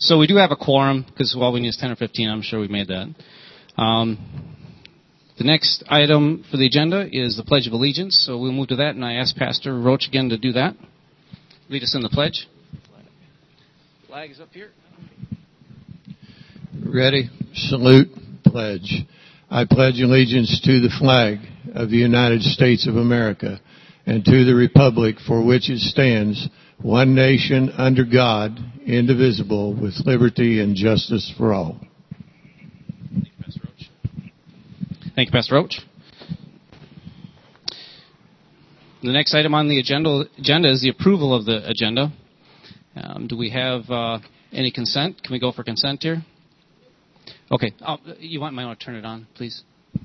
So we do have a quorum, because all we need is 10 or 15. I'm sure we made that. The next item for the agenda is the Pledge of Allegiance. So we'll move to that, and I ask Pastor Roach again to do that. Lead us in the pledge. Flag is up here. Ready? Salute. Pledge. I pledge allegiance to the flag of the United States of America and to the republic for which it stands, one nation under God, indivisible, with liberty and justice for all. Thank you, Pastor Roach. The next item on the agenda is the approval of the agenda. Do we have any consent? Can we go for consent here? Okay. You might want to turn it on, please.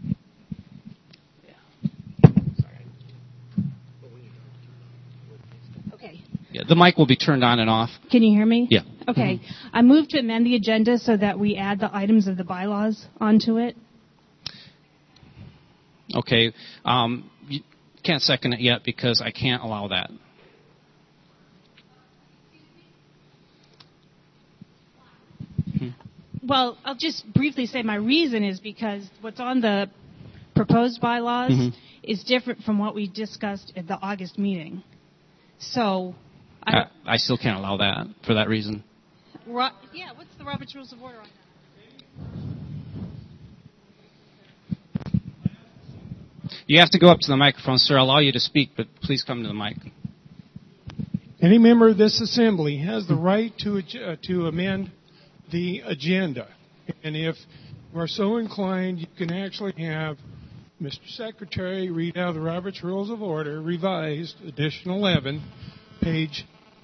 Okay. Yeah, the mic will be turned on and off. Can you hear me? Yeah. Okay. I move to amend the agenda so that we add the items of the bylaws onto it. Okay. You can't second it yet because I can't allow that. Well, I'll just briefly say my reason is because what's on the proposed bylaws is different from what we discussed at the August meeting. So I still can't allow that for that reason. What's the Robert's Rules of Order on that? You have to go up to the microphone, sir. I'll allow you to speak, but please come to the mic. Any member of this assembly has the right to amend the agenda. And if we're so inclined, you can actually have Mr. Secretary read out the Robert's Rules of Order, revised, edition 11, page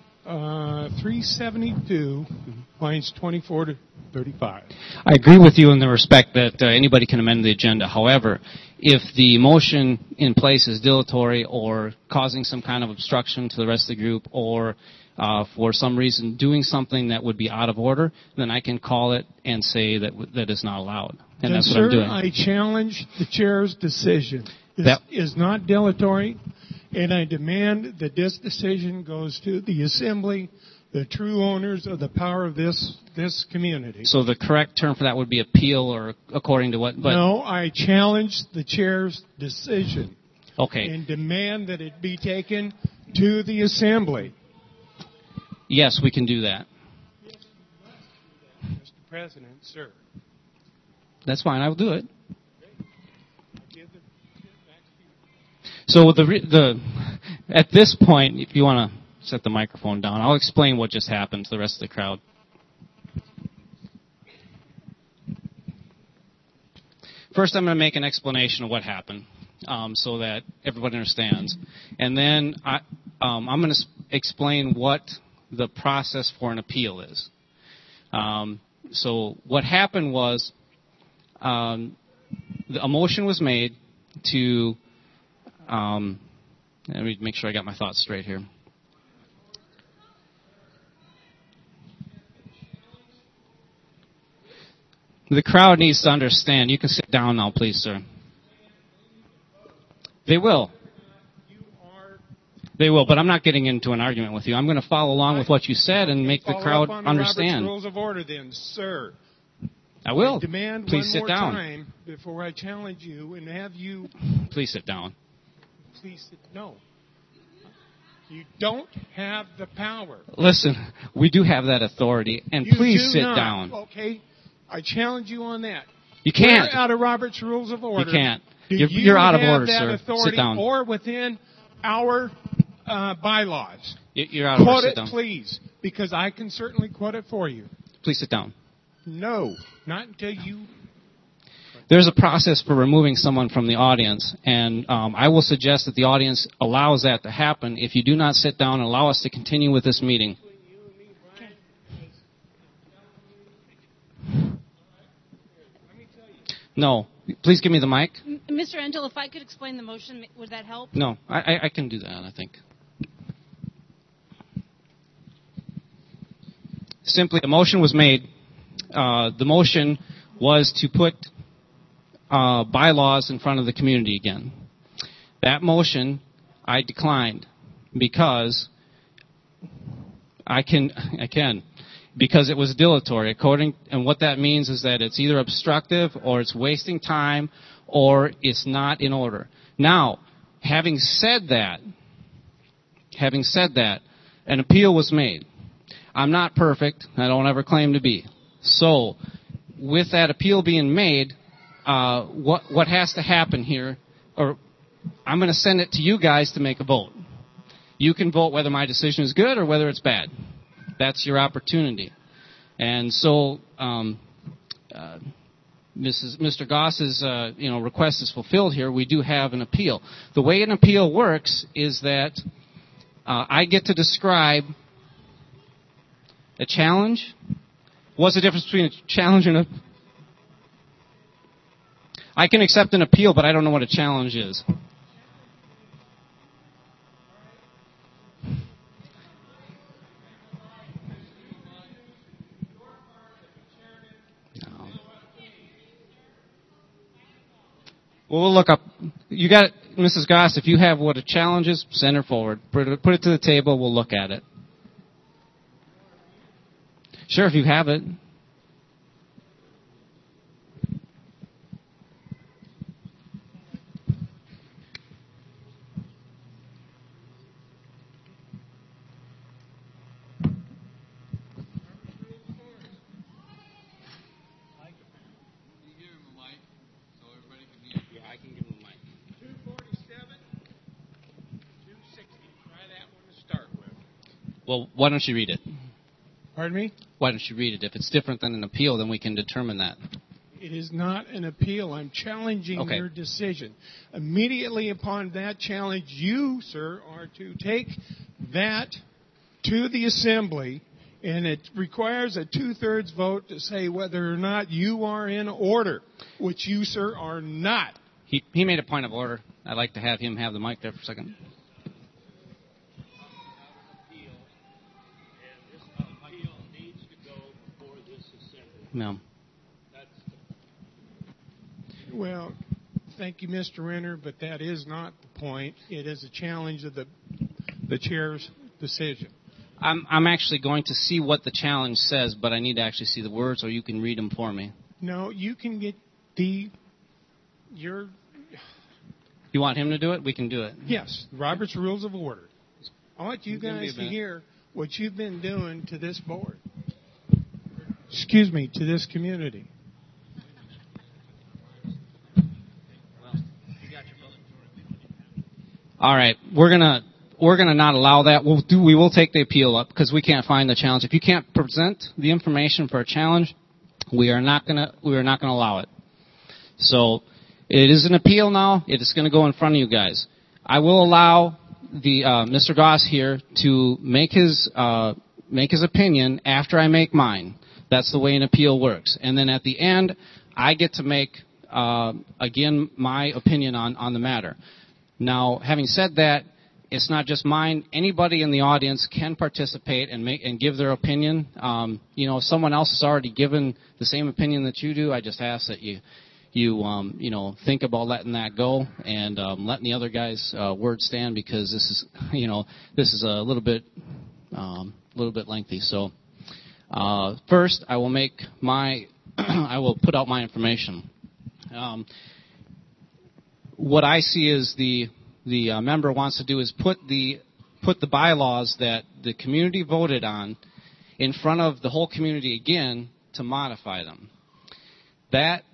372, lines 24 to 35. I agree with you in the respect that anybody can amend the agenda. However, if the motion in place is dilatory or causing some kind of obstruction to the rest of the group or for some reason doing something that would be out of order, then I can call it and say that is not allowed. And that's what I'm doing. I challenge the chair's decision. This is not dilatory, and I demand that this decision goes to the assembly, the true owners of the power of this community. So the correct term for that would be appeal, or according to what? No, I challenge the chair's decision. Okay. And demand that it be taken to the assembly. Yes, we can do that. Mr. President, sir. That's fine. I will do it. So at this point, if you want to set the microphone down, I'll explain what just happened to the rest of the crowd. First, I'm going to make an explanation of what happened so that everybody understands. And then I'm going to explain what the process for an appeal is. So what happened was a motion was made to let me make sure I got my thoughts straight here. The crowd needs to understand. You can sit down now, please, sir. They will. They will, but I'm not getting into an argument with you. I'm going to follow along with what you said and make the crowd understand. Robert's Rules of Order, then, sir. I will. I demand please one sit more down. Time before I challenge you and have you. Please sit down. Please sit. No. You don't have the power. Listen, we do have that authority, and you please sit not. down. Okay, I challenge you on that. You can't. We're out of Robert's Rules of Order. You can't. Do You're out of order, that sir. Authority Sit down. Or within our bylaws. You're out of order. Sit down. Quote it, please, because I can certainly quote it for you. Please sit down. No, not until you. There's a process for removing someone from the audience, and I will suggest that the audience allows that to happen if you do not sit down and allow us to continue with this meeting. No. Please give me the mic. Mr. Angel, if I could explain the motion, would that help? No, I can do that, I think. Simply, a motion was made. The motion was to put bylaws in front of the community again. That motion, I declined because I can. because it was dilatory. And what that means is that it's either obstructive or it's wasting time or it's not in order. Now, having said that, an appeal was made. I'm not perfect. I don't ever claim to be. So, with that appeal being made, what has to happen here, or I'm going to send it to you guys to make a vote. You can vote whether my decision is good or whether it's bad. That's your opportunity. And so, Mr. Goss's request is fulfilled here. We do have an appeal. The way an appeal works is that I get to describe a challenge. What's the difference between a challenge and a... I can accept an appeal, but I don't know what a challenge is. Well, we'll look up. You got it, Mrs. Goss. If you have what a challenge is, send her forward. Put it to the table. We'll look at it. Sure, if you have it. Well, why don't you read it? Pardon me? Why don't you read it? If it's different than an appeal, then we can determine that. It is not an appeal. I'm challenging your decision. Immediately upon that challenge, you, sir, are to take that to the assembly, and it requires a 2/3 vote to say whether or not you are in order, which you, sir, are not. He made a point of order. I'd like to have him have the mic there for a second. No. Well, thank you, Mr. Renner, but that is not the point. It is a challenge of the chair's decision. I'm actually going to see what the challenge says, but I need to actually see the words, or you can read them for me. No, you can get your... You want him to do it? We can do it. Yes, Robert's Rules of Order. I want you guys to hear what you've been doing to this board. Excuse me, to this community. All right, we're gonna not allow that. We will take the appeal up because we can't find the challenge. If you can't present the information for a challenge, we are not gonna allow it. So it is an appeal now. It is going to go in front of you guys. I will allow the Mr. Goss here to make his opinion after I make mine. That's the way an appeal works. And then at the end, I get to make, again, my opinion on the matter. Now, having said that, it's not just mine. Anybody in the audience can participate and give their opinion. If someone else has already given the same opinion that you do, I just ask that you think about letting that go and letting the other guy's word stand, because this is a little bit lengthy. So. First, I will I will put out my information. What I see is the member wants to do is put the bylaws that the community voted on in front of the whole community again to modify them. That's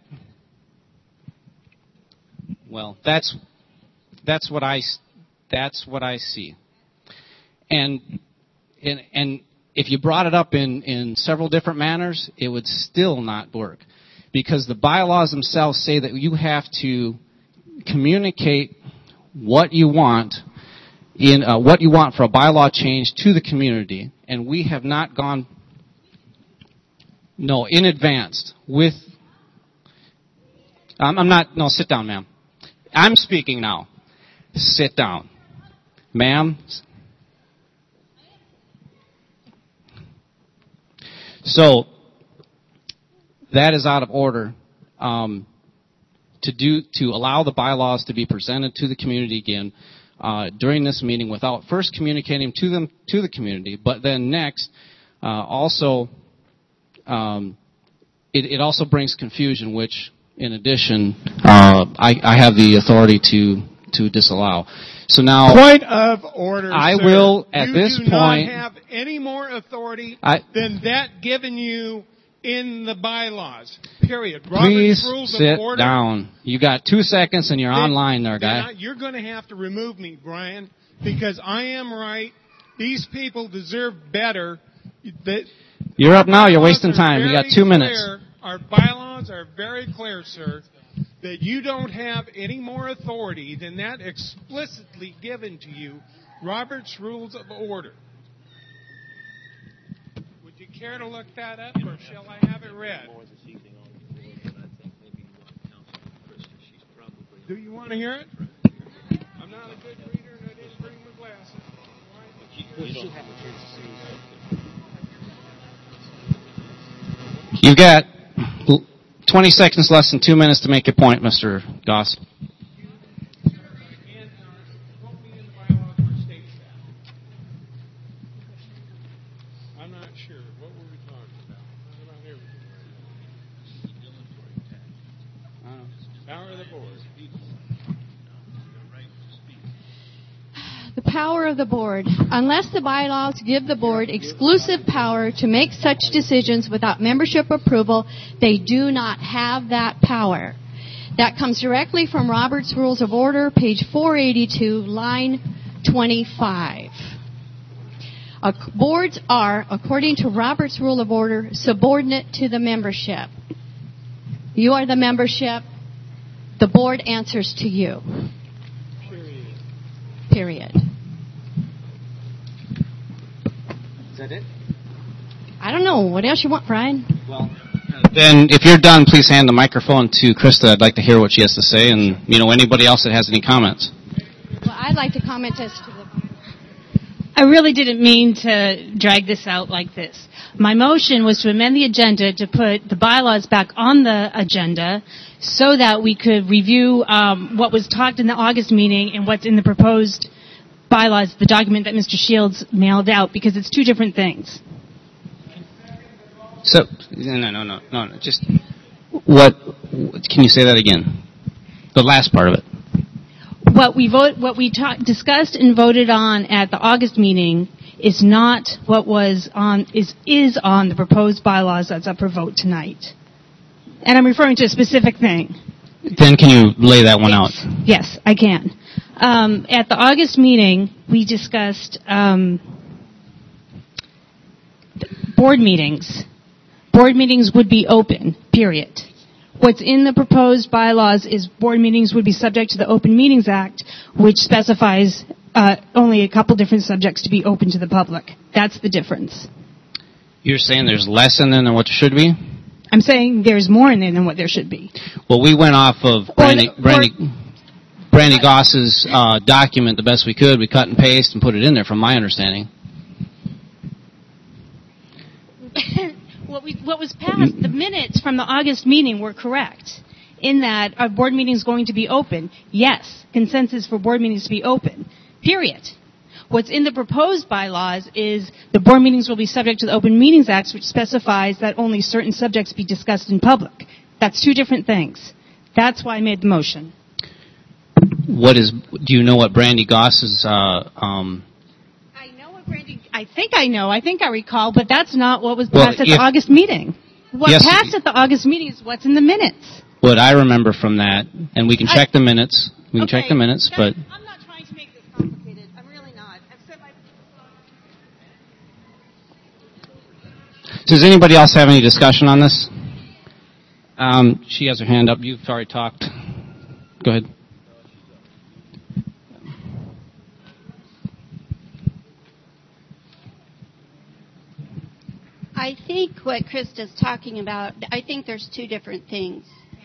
what I see. And if you brought it up in several different manners, it would still not work, because the bylaws themselves say that you have to communicate what you want for a bylaw change to the community, and we have not gone in advance with. I'm not. No, sit down, ma'am. I'm speaking now. Sit down, ma'am. So that is out of order to allow the bylaws to be presented to the community again during this meeting without first communicating to the community, but then next also it also brings confusion, which, in addition, I have the authority to disallow. So now, point of order. I sir. will at you this do point not have any more authority than that given you in the bylaws. Period. Please Robert's Rules sit of Order. down. You got 2 seconds and you're online there, guy. You're going to have to remove me, Brian, because I am right. These people deserve better. You're up now. You're wasting time. You got 2 minutes. Our bylaws are very clear, sir, that you don't have any more authority than that explicitly given to you, Robert's Rules of Order. Would you care to look that up, or shall I have it read? Do you want to hear it? I'm not a good reader, and I didn't bring my glasses. You've got 20 seconds less than 2 minutes to make your point, Mr. Goss. I'm not sure. What were we talking about? What about everything? Power of the board. The power of the board. Unless the bylaws give the board exclusive power to make such decisions without membership approval, they do not have that power. That comes directly from Robert's Rules of Order, page 482, line 25. Boards are, according to Robert's Rule of Order, subordinate to the membership. You are the membership. The board answers to you. Period. Is that it? I don't know. What else you want, Brian? Well, then if you're done, please hand the microphone to Krista. I'd like to hear what she has to say, and anybody else that has any comments. Well, I'd like to comment as to the... I really didn't mean to drag this out like this. My motion was to amend the agenda to put the bylaws back on the agenda so that we could review what was talked in the August meeting and what's in the proposed bylaws, the document that Mr. Shields mailed out, because it's two different things. So, no. Just, can you say that again? The last part of it. What we discussed and voted on at the August meeting is not what was on, is on the proposed bylaws that's up for vote tonight. And I'm referring to a specific thing. Then can you lay that one out? Yes, I can. At the August meeting, we discussed board meetings. Board meetings would be open, period. What's in the proposed bylaws is board meetings would be subject to the Open Meetings Act, which specifies only a couple different subjects to be open to the public. That's the difference. You're saying there's less in there than what there should be? I'm saying there's more in there than what there should be. Well, we went off of Brandy Goss's document the best we could. We cut and paste and put it in there, from my understanding. What was passed, the minutes from the August meeting were correct in that our board meeting is going to be open. Yes, consensus for board meetings to be open, period. What's in the proposed bylaws is the board meetings will be subject to the Open Meetings Act, which specifies that only certain subjects be discussed in public. That's two different things. That's why I made the motion. Do you know what Brandy Goss's, I think I recall, but that's not what was passed at the August meeting. What passed at the August meeting is what's in the minutes. What I remember from that, and we can check the minutes. We can check the minutes, but... I'm not trying to make this complicated. I'm really not. I've said my... Does anybody else have any discussion on this? She has her hand up. You've already talked. Go ahead. I think what Krista's talking about, I think there's two different things.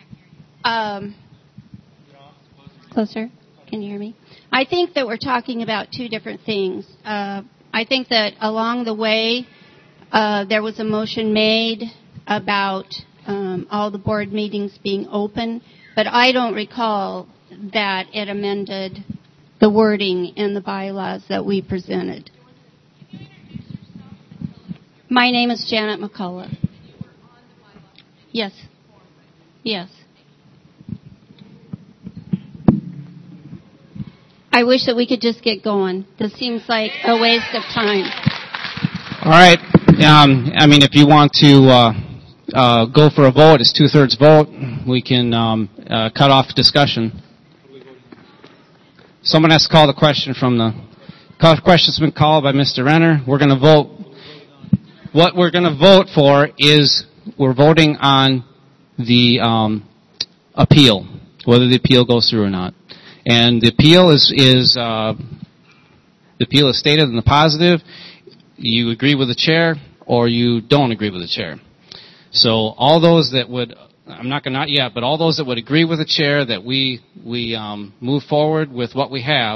Closer? Can you hear me? I think that we're talking about two different things. I think that along the way, there was a motion made about all the board meetings being open, but I don't recall that it amended the wording in the bylaws that we presented. My name is Janet McCullough. Yes. Yes. I wish that we could just get going. This seems like a waste of time. All right. I mean, if you want to go for a vote, it's 2/3 vote. We can cut off discussion. Someone has to call the question from the... Question's been called by Mr. Renner. We're going to vote. What we're going to vote for is we're voting on the appeal, whether the appeal goes through or not. And the appeal is stated in the positive. You agree with the chair or you don't agree with the chair. So all those that would, I'm not going to, not yet, but all those that would agree with the chair that we move forward with what we have,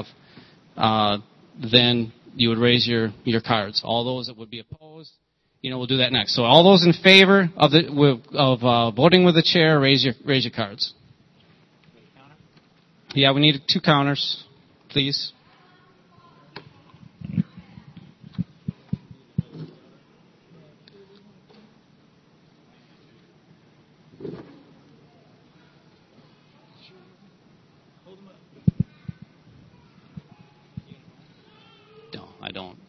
then you would raise your cards. All those that would be opposed, we'll do that next. So all those in favor of voting with the chair, raise your cards. Yeah, we need 2 counters, please. No, I don't.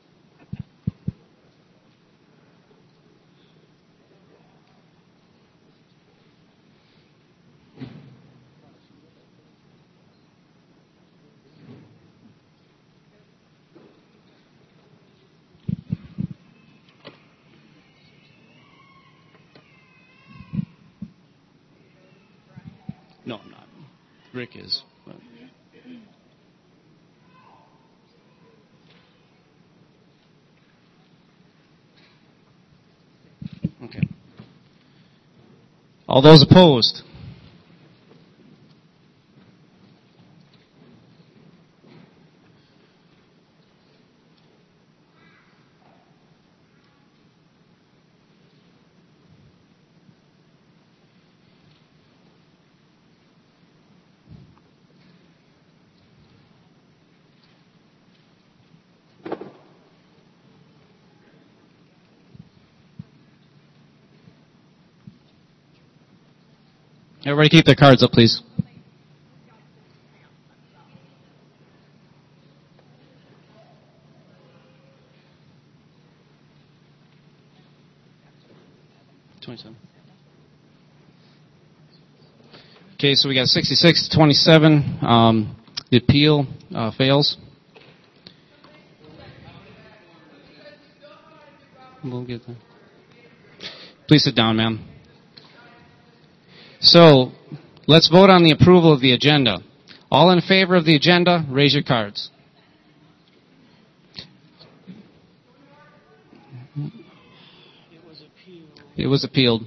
No, I'm not. Rick is. But. Okay. All those opposed? Everybody keep their cards up, please. Okay, so we got 66 to 27. The appeal fails. We'll get there. Please sit down, ma'am. So, let's vote on the approval of the agenda. All in favor of the agenda, raise your cards. It was appealed.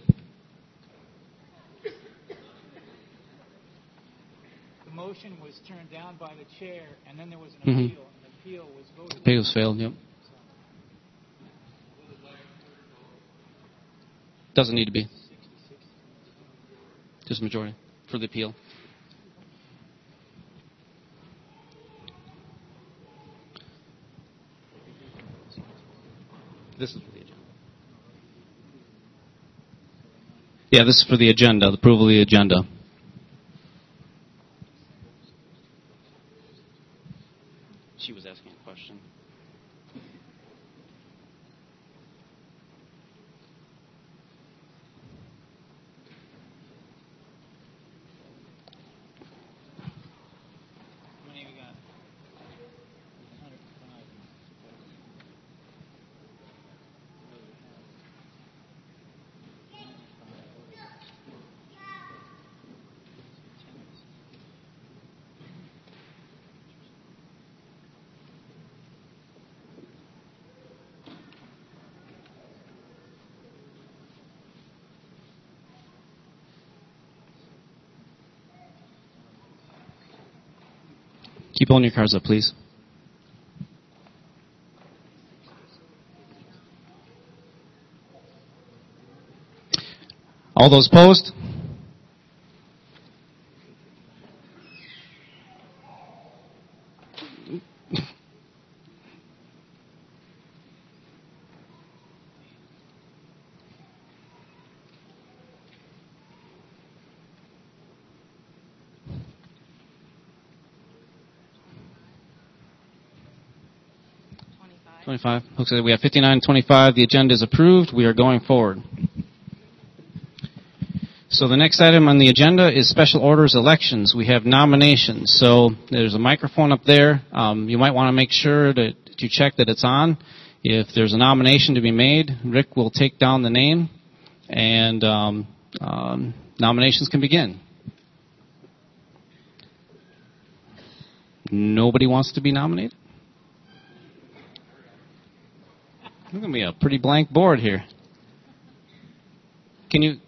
The motion was turned down by the chair, and then there was an appeal, and the appeal was voted. Appeal was failed, yep. Doesn't need to be. Just majority for the appeal. This is for the agenda. Yeah, this is for the agenda, the approval of the agenda. She was asking a question. Keep holding your cards up, please. All those opposed? 25. Looks like we have 59-25. The agenda is approved. We are going forward. So the next item on the agenda is special orders elections. We have nominations. So there's a microphone up there. You might want to make sure that you check that it's on. If there's a nomination to be made, Rick will take down the name, and nominations can begin. Nobody wants to be nominated? It's going to be a pretty blank board here. Can you...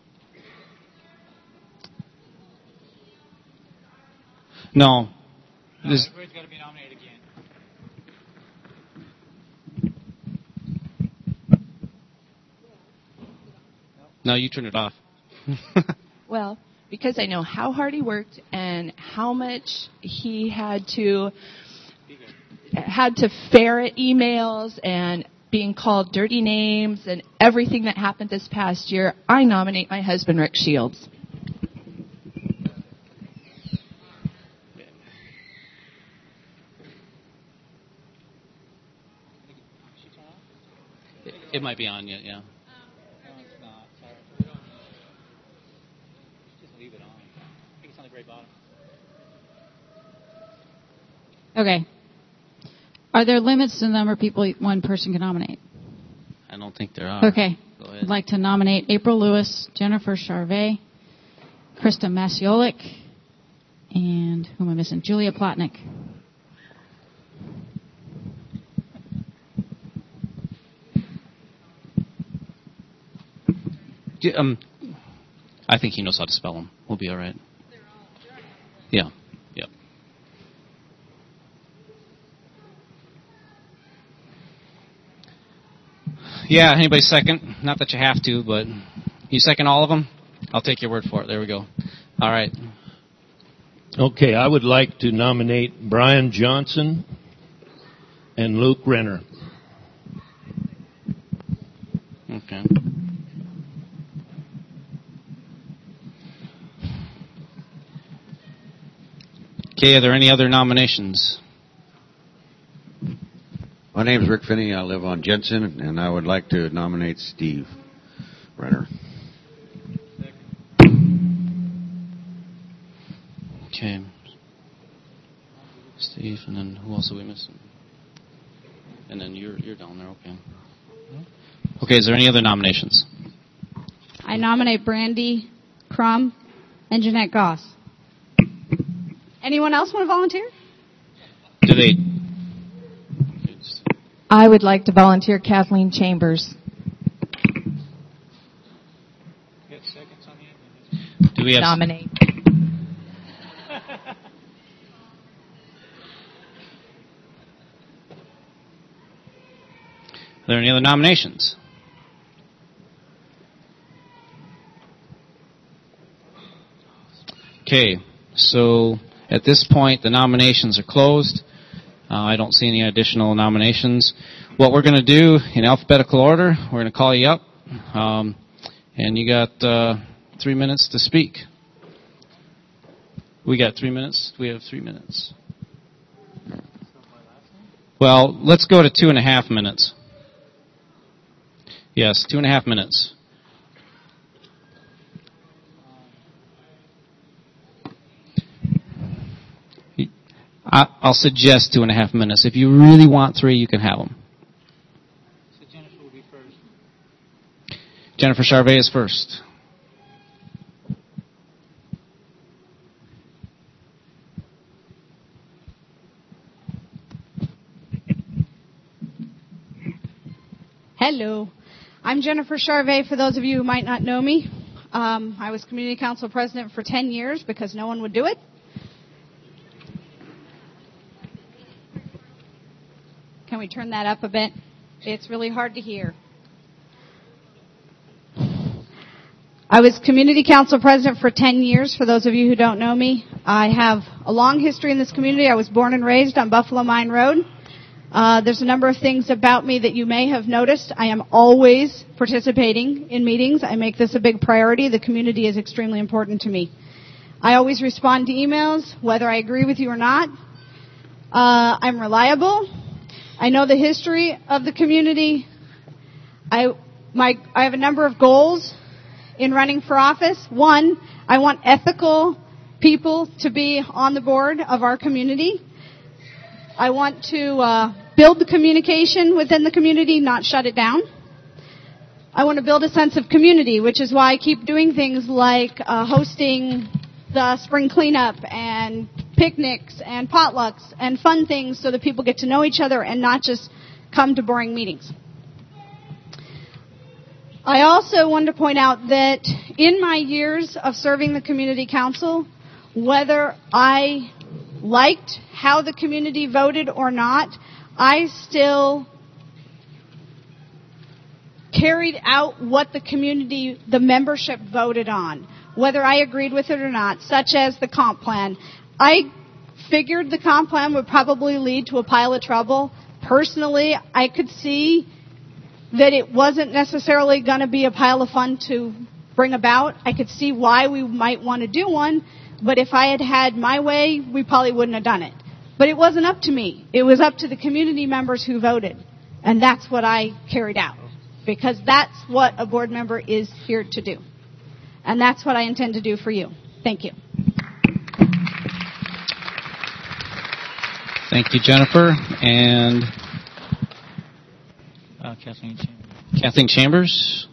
No. Everybody's got to be nominated again. No, you turn it off. Well, because I know how hard he worked and how much he had to ferret emails and being called dirty names and everything that happened this past year, I nominate my husband, Rick Shields. It might be on yet, yeah. No, it's not. Sorry. Just leave it on. I think it's on the gray bottom. Okay. Are there limits to the number of people one person can nominate? I don't think there are. Okay. Go ahead. I'd like to nominate April Lewis, Jennifer Charvet, Krista Masiolik, and who am I missing? Julia Plotnick. I think he knows how to spell them. We'll be all right. Yeah. Yep. Yeah, anybody second? Not that you have to, but you second all of them? I'll take your word for it. There we go. All right. Okay, I would like to nominate Brian Johnson and Luke Renner. Okay. Okay, are there any other nominations? My name is Rick Finney. I live on Jensen, and I would like to nominate Steve Renner. Okay. Steve, and then who else are we missing? And then you're down there, okay. Okay, is there any other nominations? I nominate Brandy Crum and Jeanette Goss. Anyone else want to volunteer? Do they? I would like to volunteer Kathleen Chambers. Do we have nominate? Are there any other nominations? Okay, so at this point, the nominations are closed. I don't see any additional nominations. What we're going to do in alphabetical order, we're going to call you up, and you got 3 minutes to speak. We got 3 minutes. We have 3 minutes. Well, let's go to 2.5 minutes. Yes, 2.5 minutes. I'll suggest 2.5 minutes. If you really want 3, you can have them. So Jennifer will be first. Jennifer Charvet is first. Hello. I'm Jennifer Charvet, for those of you who might not know me. I was community council president for 10 years because no one would do it. Can we turn that up a bit? It's really hard to hear. I was community council president for 10 years, for those of you who don't know me. I have a long history in this community. I was born and raised on Buffalo Mine Road. There's a number of things about me that you may have noticed. I am always participating in meetings. I make this a big priority. The community is extremely important to me. I always respond to emails, whether I agree with you or not. I'm reliable. I know the history of the community. I have a number of goals in running for office. One, I want ethical people to be on the board of our community. I want to build the communication within the community, not shut it down. I want to build a sense of community, which is why I keep doing things like hosting the spring cleanup and picnics and potlucks and fun things so that people get to know each other and not just come to boring meetings. I also wanted to point out that in my years of serving the community council, whether I liked how the community voted or not, I still carried out what the community, the membership voted on, whether I agreed with it or not, such as the comp plan. I figured the comp plan would probably lead to a pile of trouble. Personally, I could see that it wasn't necessarily going to be a pile of fun to bring about. I could see why we might want to do one, but if I had had my way, we probably wouldn't have done it. But it wasn't up to me. It was up to the community members who voted, and that's what I carried out, because that's what a board member is here to do. And that's what I intend to do for you. Thank you. Thank you, Jennifer. And Kathleen Chambers.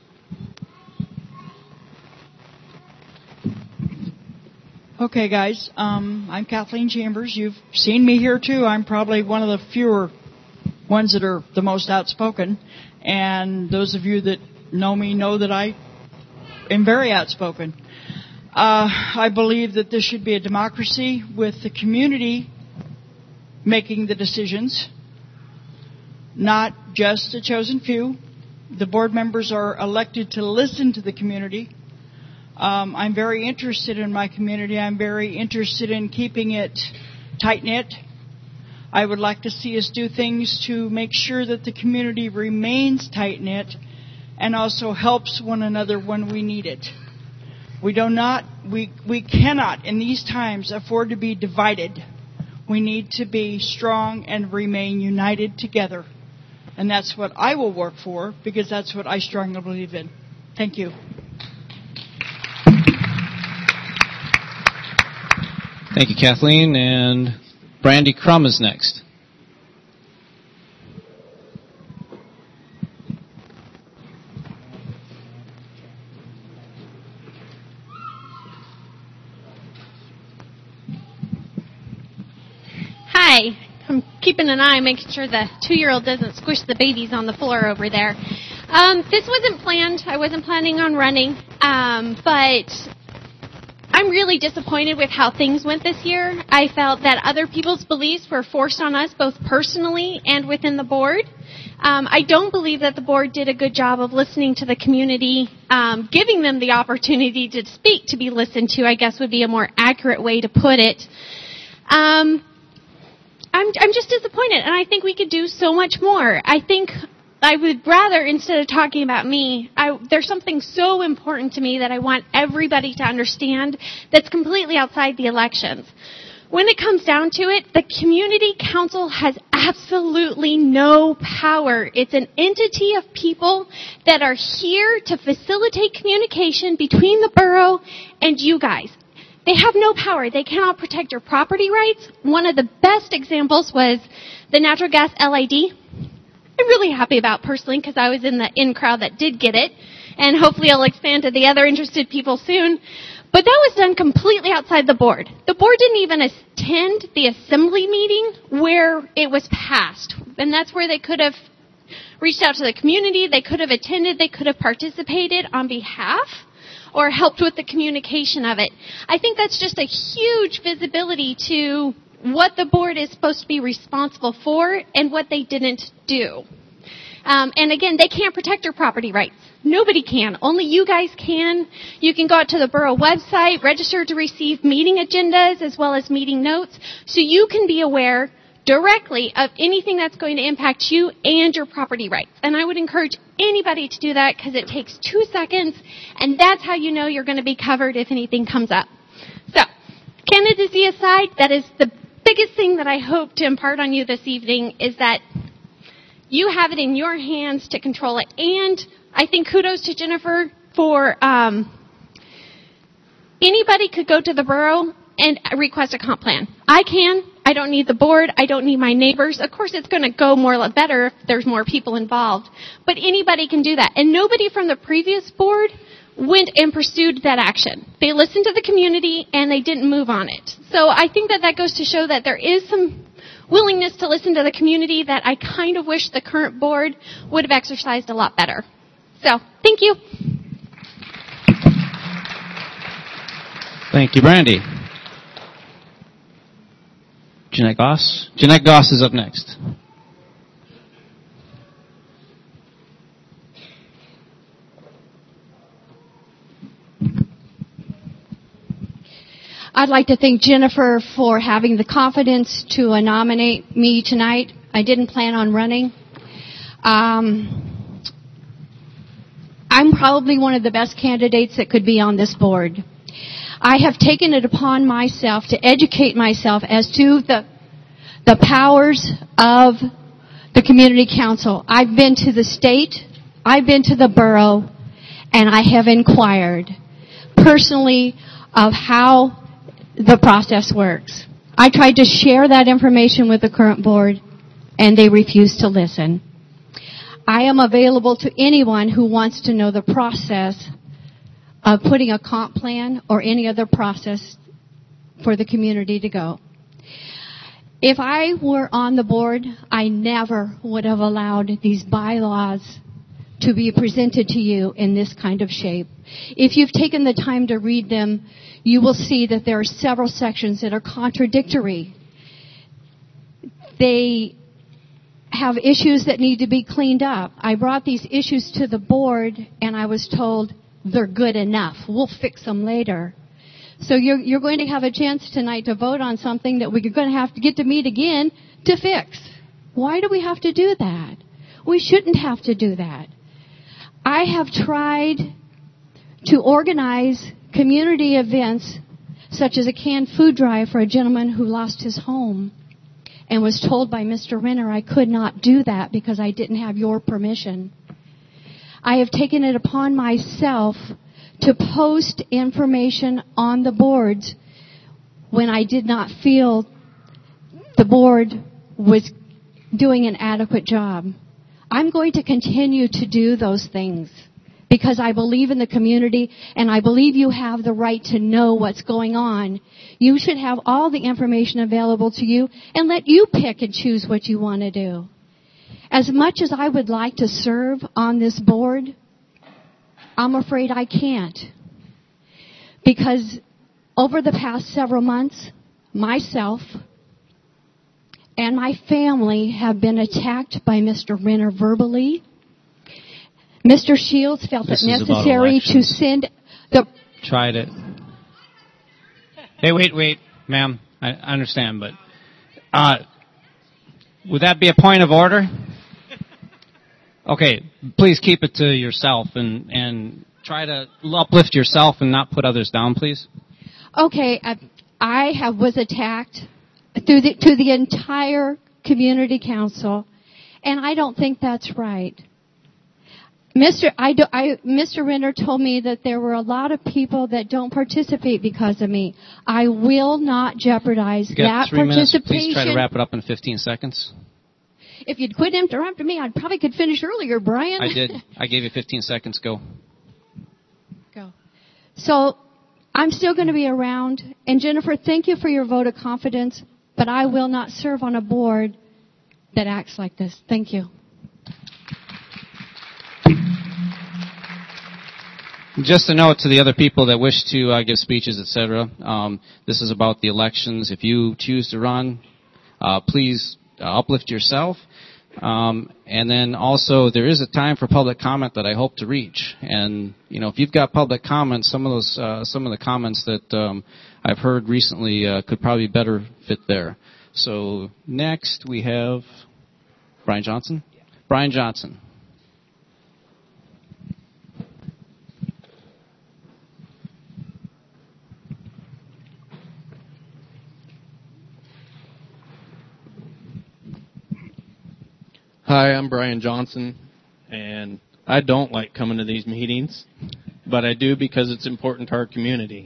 Okay, guys. I'm Kathleen Chambers. You've seen me here, too. I'm probably one of the fewer ones that are the most outspoken. And those of you that know me know that I am very outspoken. I believe that this should be a democracy with the community making the decisions, not just a chosen few. The board members are elected to listen to the community. I'm very interested in my community. I'm very interested in keeping it tight-knit. I would like to see us do things to make sure that the community remains tight-knit and also helps one another when we need it. We cannot in these times afford to be divided. We need to be strong and remain united together. And that's what I will work for, because that's what I strongly believe in. Thank you. Thank you, Kathleen. And Brandy Crum is next. Hi. I'm keeping an eye, making sure the 2-year-old doesn't squish the babies on the floor over there. This wasn't planned. I wasn't planning on running. But I'm really disappointed with how things went this year. I felt that other people's beliefs were forced on us, both personally and within the board. I don't believe that the board did a good job of listening to the community, giving them the opportunity to speak, to be listened to, I guess would be a more accurate way to put it. I'm just disappointed, and I think we could do so much more. I think I would rather, instead of talking about me, there's something so important to me that I want everybody to understand that's completely outside the elections. When it comes down to it, the community council has absolutely no power. It's an entity of people that are here to facilitate communication between the borough and you guys. They have no power. They cannot protect your property rights. One of the best examples was the natural gas LID. I'm really happy about personally, because I was in the in-crowd that did get it, and hopefully I'll expand to the other interested people soon. But that was done completely outside the board. The board didn't even attend the assembly meeting where it was passed, and that's where they could have reached out to the community. They could have attended. They could have participated on behalf or helped with the communication of it. I think that's just a huge visibility to what the board is supposed to be responsible for and what they didn't do. And again, they can't protect your property rights. Nobody can. Only you guys can. You can go out to the borough website, register to receive meeting agendas as well as meeting notes, so you can be aware directly of anything that's going to impact you and your property rights. And I would encourage anybody to do that, because it takes 2 seconds, and that's how you know you're going to be covered if anything comes up. So, candidacy aside, that is the biggest thing that I hope to impart on you this evening, is that you have it in your hands to control it. And I think kudos to Jennifer for anybody could go to the borough and request a comp plan. I can. I don't need the board. I don't need my neighbors. Of course, it's going to go better if there's more people involved. But anybody can do that. And nobody from the previous board went and pursued that action. They listened to the community and they didn't move on it. So I think that goes to show that there is some willingness to listen to the community that I kind of wish the current board would have exercised a lot better. So, thank you. Thank you, Brandy. Jeanette Goss. Jeanette Goss is up next. I'd like to thank Jennifer for having the confidence to nominate me tonight. I didn't plan on running. I'm probably one of the best candidates that could be on this board. I have taken it upon myself to educate myself as to the powers of the community council. I've been to the state, I've been to the borough, and I have inquired personally of how the process works. I tried to share that information with the current board, and they refused to listen. I am available to anyone who wants to know the process of putting a comp plan or any other process for the community to go. If I were on the board, I never would have allowed these bylaws to be presented to you in this kind of shape. If you've taken the time to read them, you will see that there are several sections that are contradictory. They have issues that need to be cleaned up. I brought these issues to the board and I was told they're good enough. We'll fix them later. So you're going to have a chance tonight to vote on something that we're going to have to get to meet again to fix. Why do we have to do that? We shouldn't have to do that. I have tried to organize community events such as a canned food drive for a gentleman who lost his home and was told by Mr. Renner I could not do that because I didn't have your permission. I have taken it upon myself to post information on the boards when I did not feel the board was doing an adequate job. I'm going to continue to do those things because I believe in the community and I believe you have the right to know what's going on. You should have all the information available to you and let you pick and choose what you want to do. As much as I would like to serve on this board, I'm afraid I can't. Because over the past several months, myself and my family have been attacked by Mr. Renner verbally. Mr. Shields felt it necessary to send the... Tried it. Hey, wait, ma'am. I understand, but would that be a point of order? Okay, please keep it to yourself and try to uplift yourself and not put others down, please. Okay, I was attacked to the entire community council, and I don't think that's right. Mr. Renner told me that there were a lot of people that don't participate because of me. I will not jeopardize that 3 minutes. participation. Please try to wrap it up in 15 seconds. If you'd quit interrupting me, I probably could finish earlier, Brian. I did. I gave you 15 seconds. Go. So I'm still going to be around. And Jennifer, thank you for your vote of confidence, but I will not serve on a board that acts like this. Thank you. Just a note to the other people that wish to give speeches, etc. This is about the elections. If you choose to run, please uplift yourself. And then also there is a time for public comment that I hope to reach. And if you've got public comments, some of the comments that I've heard recently could probably better fit there. So next we have Brian Johnson. Brian Johnson. Hi, I'm Brian Johnson, and I don't like coming to these meetings, but I do because it's important to our community.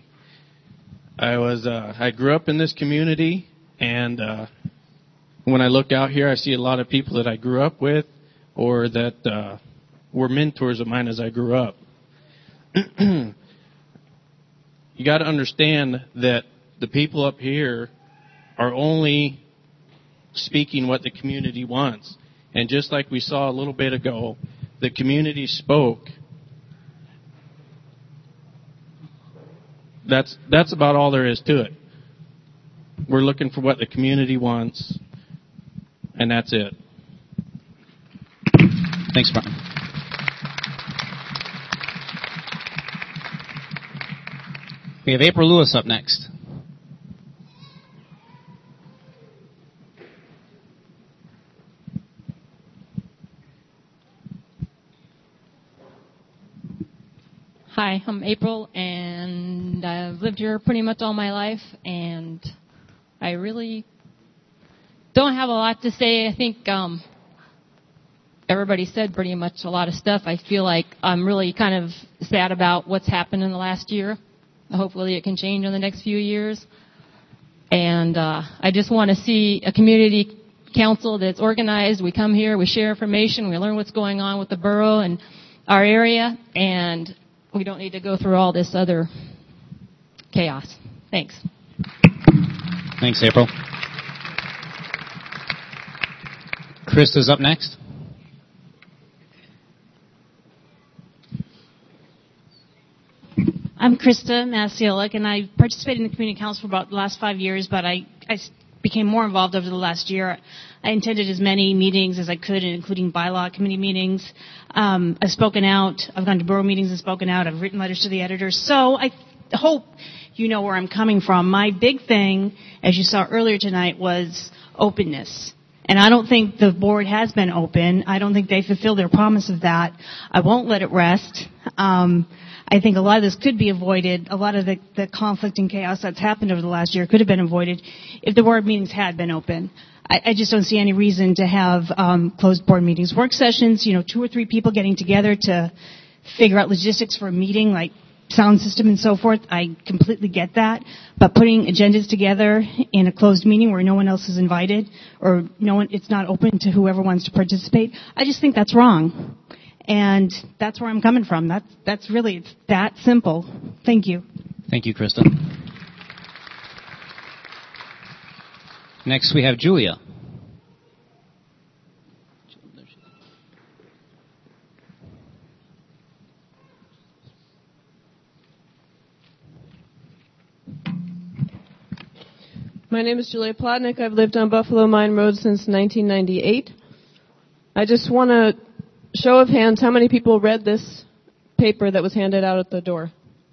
I grew up in this community, and when I look out here, I see a lot of people that I grew up with or that were mentors of mine as I grew up. You got to understand that the people up here are only speaking what the community wants. And just like we saw a little bit ago, the community spoke. That's about all there is to it. We're looking for what the community wants, and that's it. Thanks, Brian. We have April Lewis up next. Hi, I'm April, and I've lived here pretty much all my life, and I really don't have a lot to say. I think everybody said pretty much a lot of stuff. I feel like I'm really kind of sad about what's happened in the last year. Hopefully it can change in the next few years. And I just want to see a community council that's organized. We come here, we share information, we learn what's going on with the borough and our area, and we don't need to go through all this other chaos. Thanks. Thanks, April. Krista's up next. I'm Krista Masiolik, and I participated in the community council for about the last 5 years, but I became more involved over the last year. I attended as many meetings as I could, including bylaw committee meetings. I've spoken out. I've gone to borough meetings and spoken out. I've written letters to the editors. So I hope you know where I'm coming from. My big thing, as you saw earlier tonight, was openness. And I don't think the board has been open. I don't think they fulfilled their promise of that. I won't let it rest. I think a lot of this could be avoided. A lot of the conflict and chaos that's happened over the last year could have been avoided if the board meetings had been open. I just don't see any reason to have closed board meetings. Work sessions, 2 or 3 people getting together to figure out logistics for a meeting, like sound system and so forth, I completely get that. But putting agendas together in a closed meeting where no one else is invited or it's not open to whoever wants to participate, I just think that's wrong. And that's where I'm coming from. That's really, it's that simple. Thank you. Thank you, Krista. Next we have Julia. My name is Julia Plotnick. I've lived on Buffalo Mine Road since 1998. I just want to show of hands how many people read this paper that was handed out at the door.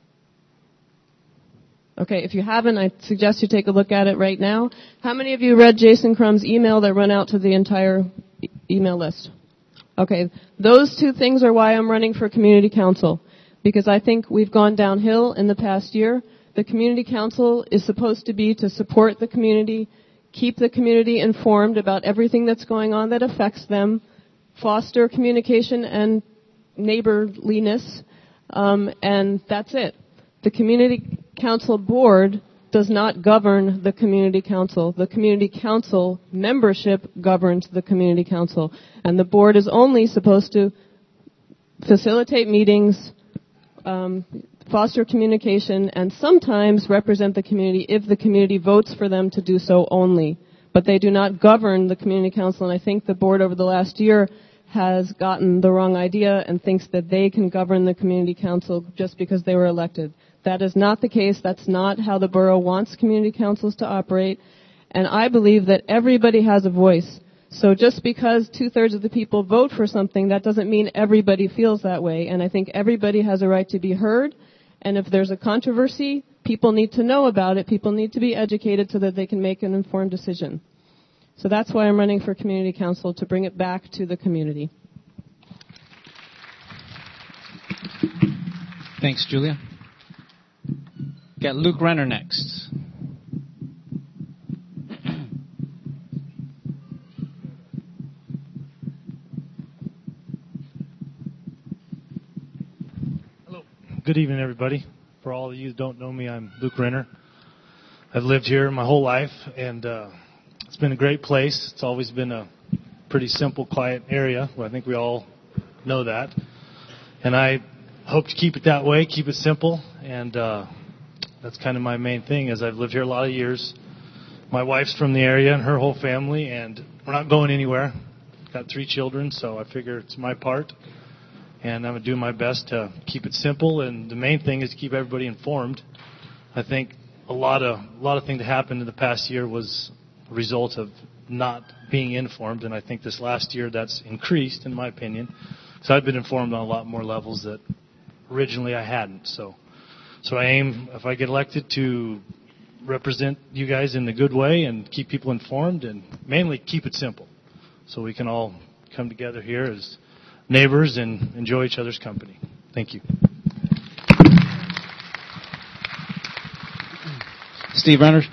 Okay, if you haven't, I suggest you take a look at it right now. How many of you read Jason Crumb's email that went out to the entire email list? Okay, those 2 things are why I'm running for community council, because I think we've gone downhill in the past year. The community council is supposed to be to support the community, keep the community informed about everything that's going on that affects them, foster communication and neighborliness, and that's it. The community council board does not govern the community council. The community council membership governs the community council, and the board is only supposed to facilitate meetings, foster communication, and sometimes represent the community if the community votes for them to do so only. But they do not govern the community council, and I think the board over the last year has gotten the wrong idea and thinks that they can govern the community council just because they were elected. That is not the case. That's not how the borough wants community councils to operate, and I believe that everybody has a voice. So just because 2/3 of the people vote for something, that doesn't mean everybody feels that way, and I think everybody has a right to be heard, and if there's a controversy, people need to know about it. People need to be educated so that they can make an informed decision. So that's why I'm running for community council, to bring it back to the community. Thanks, Julia. Got Luke Renner next. Good evening, everybody. For all of you who don't know me, I'm Luke Renner. I've lived here my whole life, and it's been a great place. It's always been a pretty simple, quiet area. Well, I think we all know that. And I hope to keep it that way, keep it simple, and that's kind of my main thing, is I've lived here a lot of years. My wife's from the area and her whole family, and we're not going anywhere. Got 3 children, so I figure it's my part. And I'm going to do my best to keep it simple, and the main thing is to keep everybody informed. I think a lot of things that happened in the past year was a result of not being informed, and I think this last year that's increased, in my opinion, because I've been informed on a lot more levels that originally I hadn't. So I aim, if I get elected, to represent you guys in a good way and keep people informed, and mainly keep it simple, so we can all come together here as neighbors and enjoy each other's company. Thank you. Steve Renner.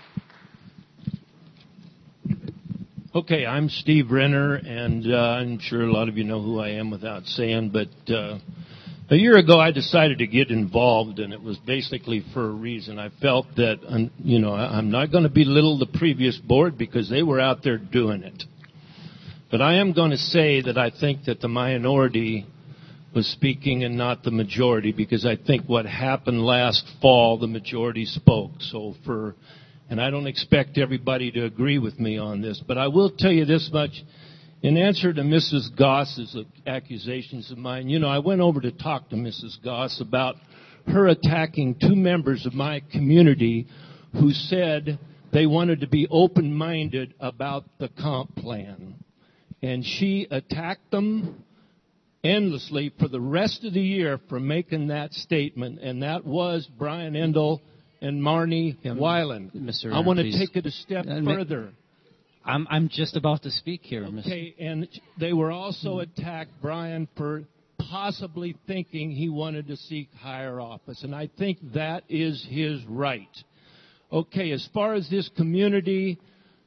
Okay, I'm Steve Renner, and I'm sure a lot of you know who I am without saying, but a year ago I decided to get involved, and it was basically for a reason. I felt that, I'm not going to belittle the previous board because they were out there doing it. But I am going to say that I think that the minority was speaking and not the majority, because I think what happened last fall, the majority spoke. And I don't expect everybody to agree with me on this, but I will tell you this much. In answer to Mrs. Goss's accusations of mine, I went over to talk to Mrs. Goss about her attacking 2 members of my community who said they wanted to be open-minded about the comp plan. And she attacked them endlessly for the rest of the year for making that statement, and that was Brian Endel and Marnie Weiland. Mr. I want to please. take it a step further. I'm just about to speak here, Mr. Okay, and they were also attacked Brian for possibly thinking he wanted to seek higher office, and I think that is his right. Okay, as far as this community,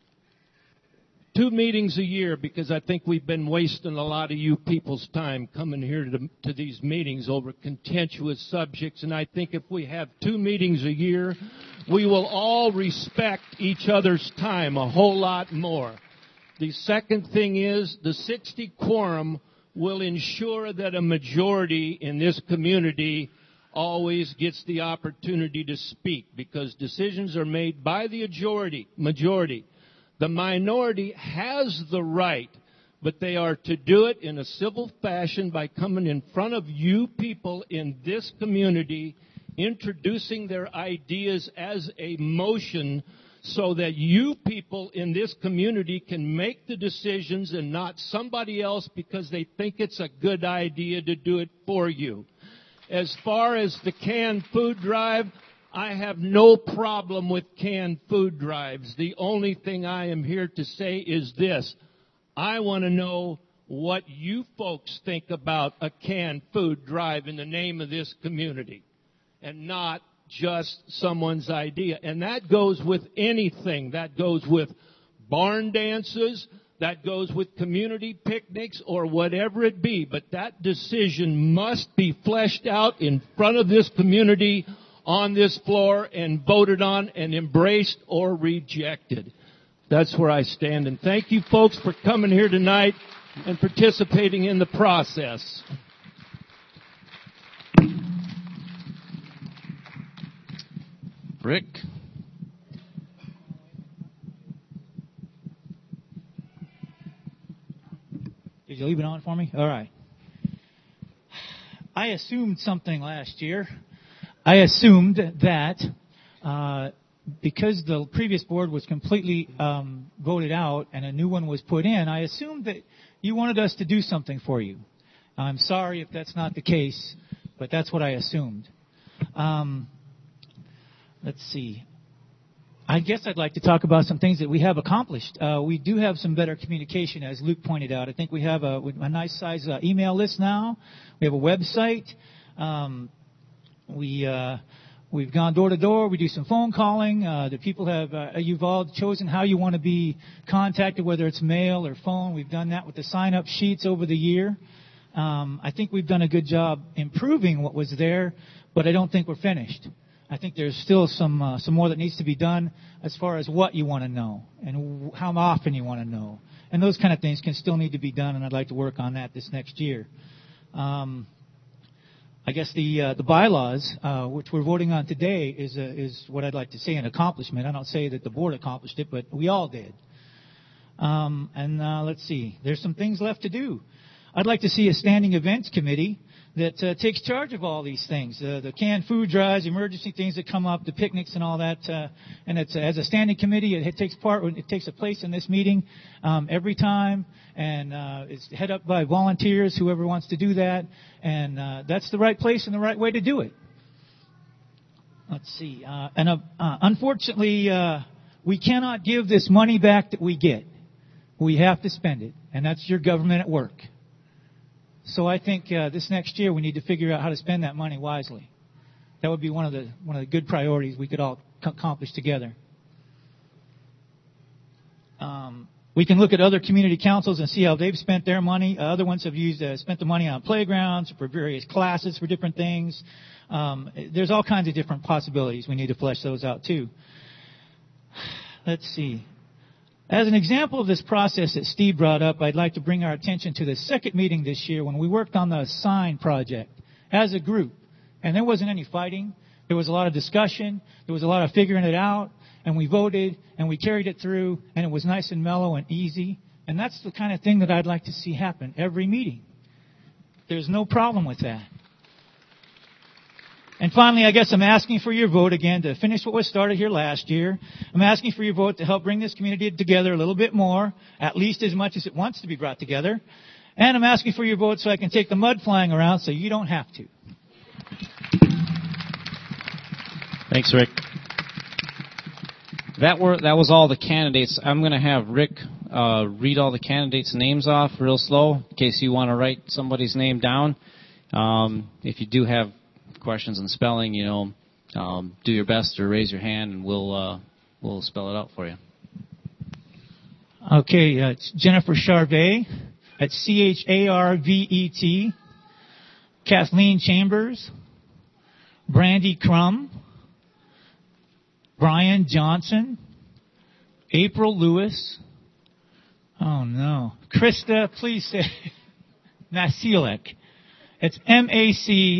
2 meetings a year, because I think we've been wasting a lot of you people's time coming here to these meetings over contentious subjects. And I think if we have 2 meetings a year, we will all respect each other's time a whole lot more. The second thing is the 60 quorum will ensure that a majority in this community always gets the opportunity to speak, because decisions are made by the majority. The minority has the right, but they are to do it in a civil fashion by coming in front of you people in this community, introducing their ideas as a motion so that you people in this community can make the decisions and not somebody else because they think it's a good idea to do it for you. As far as the canned food drive, I have no problem with canned food drives. The only thing I am here to say is this. I want to know what you folks think about a canned food drive in the name of this community, and not just someone's idea. And that goes with anything. That goes with barn dances. That goes with community picnics or whatever it be. But that decision must be fleshed out in front of this community on this floor and voted on and embraced or rejected. That's where I stand. And thank you folks for coming here tonight and participating in the process. Rick? Did you leave it on for me? All right. I assumed something last year. I assumed that because the previous board was completely voted out and a new one was put in, I assumed that you wanted us to do something for you. I'm sorry if that's not the case, but that's what I assumed. Let's see. I guess I'd like to talk about some things that we have accomplished. We do have some better communication, as Luke pointed out. I think we have a nice size email list now. We have a website. We've gone door to door. We do some phone calling. The people you've all chosen how you want to be contacted, whether it's mail or phone. We've done that with the sign-up sheets over the year. I think we've done a good job improving what was there, but I don't think we're finished. I think there's still some more that needs to be done as far as what you want to know and how often you want to know. And those kind of things can still need to be done, and I'd like to work on that this next year. I guess the bylaws, which we're voting on today, is what I'd like to say an accomplishment. I don't say that the board accomplished it, but we all did. Let's see. There's some things left to do. I'd like to see a standing events committee that takes charge of all these things, the canned food drives, emergency things that come up, the picnics and all that. And it's as a standing committee, it takes a place in this meeting every time, and it's head up by volunteers, whoever wants to do that. And that's the right place and the right way to do it. Let's see. Unfortunately, we cannot give this money back that we get. We have to spend it, and that's your government at work. So I think this next year we need to figure out how to spend that money wisely. That would be one of the good priorities we could all accomplish together. We can look at other community councils and see how they've spent their money. Other ones have spent the money on playgrounds, for various classes, for different things. There's all kinds of different possibilities. We need to flesh those out too. Let's see. As an example of this process that Steve brought up, I'd like to bring our attention to the second meeting this year when we worked on the sign project as a group. And there wasn't any fighting. There was a lot of discussion. There was a lot of figuring it out. And we voted, and we carried it through, and it was nice and mellow and easy. And that's the kind of thing that I'd like to see happen every meeting. There's no problem with that. And finally, I guess I'm asking for your vote again to finish what was started here last year. I'm asking for your vote to help bring this community together a little bit more, at least as much as it wants to be brought together. And I'm asking for your vote so I can take the mud flying around so you don't have to. Thanks, Rick. That was all the candidates. I'm going to have Rick read all the candidates' names off real slow in case you want to write somebody's name down. If you do have questions on spelling, do your best or raise your hand, and we'll spell it out for you. Okay, it's Jennifer Charvet. That's Charvet. Kathleen Chambers. Brandy Crum. Brian Johnson. April Lewis. Oh no, Krista, please say Masiolek. It's Maciolek.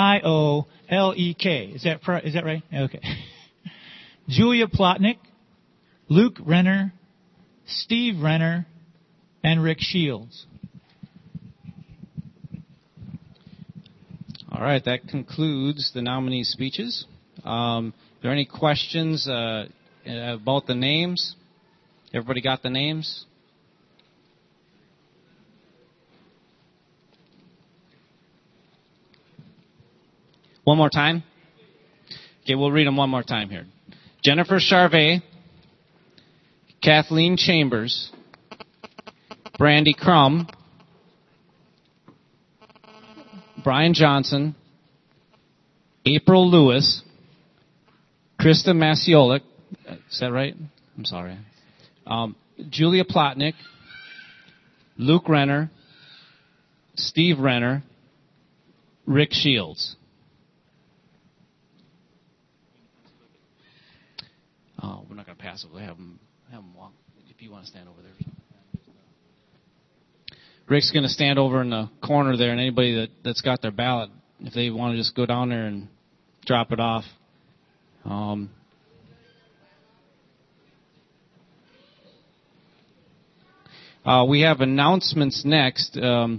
Is that right? Okay. Julia Plotnick, Luke Renner, Steve Renner, and Rick Shields. All right, that concludes the nominee speeches. Are there any questions about the names? Everybody got the names? One more time? Okay, we'll read them one more time here. Jennifer Charvet, Kathleen Chambers, Brandy Crum, Brian Johnson, April Lewis, Krista Masiolek, is that right? I'm sorry. Julia Plotnick, Luke Renner, Steve Renner, Rick Shields. We're not going to pass it. We'll have them walk. If you want to stand over there. Rick's going to stand over in the corner there, and anybody that's got their ballot, if they want to just go down there and drop it off. We have announcements next.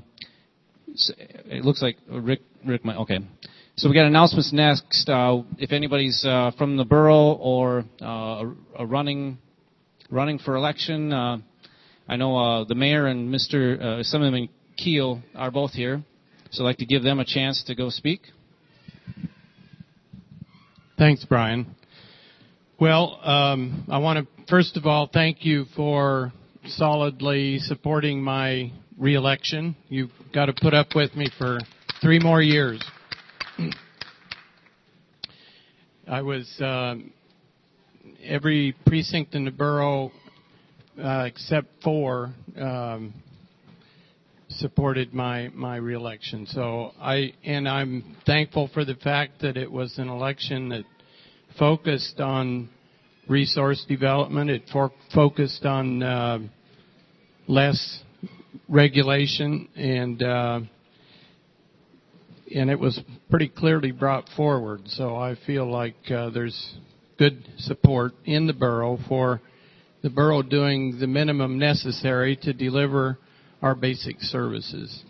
It looks like Rick might. Okay. So we got announcements next. If anybody's from the borough or running for election, I know the mayor and Mr. Assemblyman Keel are both here, so I'd like to give them a chance to go speak. Thanks, Brian. Well, I want to first of all thank you for solidly supporting my re-election. You've got to put up with me for 3 more years. I was every precinct in the borough except 4 supported my reelection. So I'm thankful for the fact that it was an election that focused on resource development. It focused on less regulation, and it was pretty clearly brought forward. So I feel like there's good support in the borough for the borough doing the minimum necessary to deliver our basic services.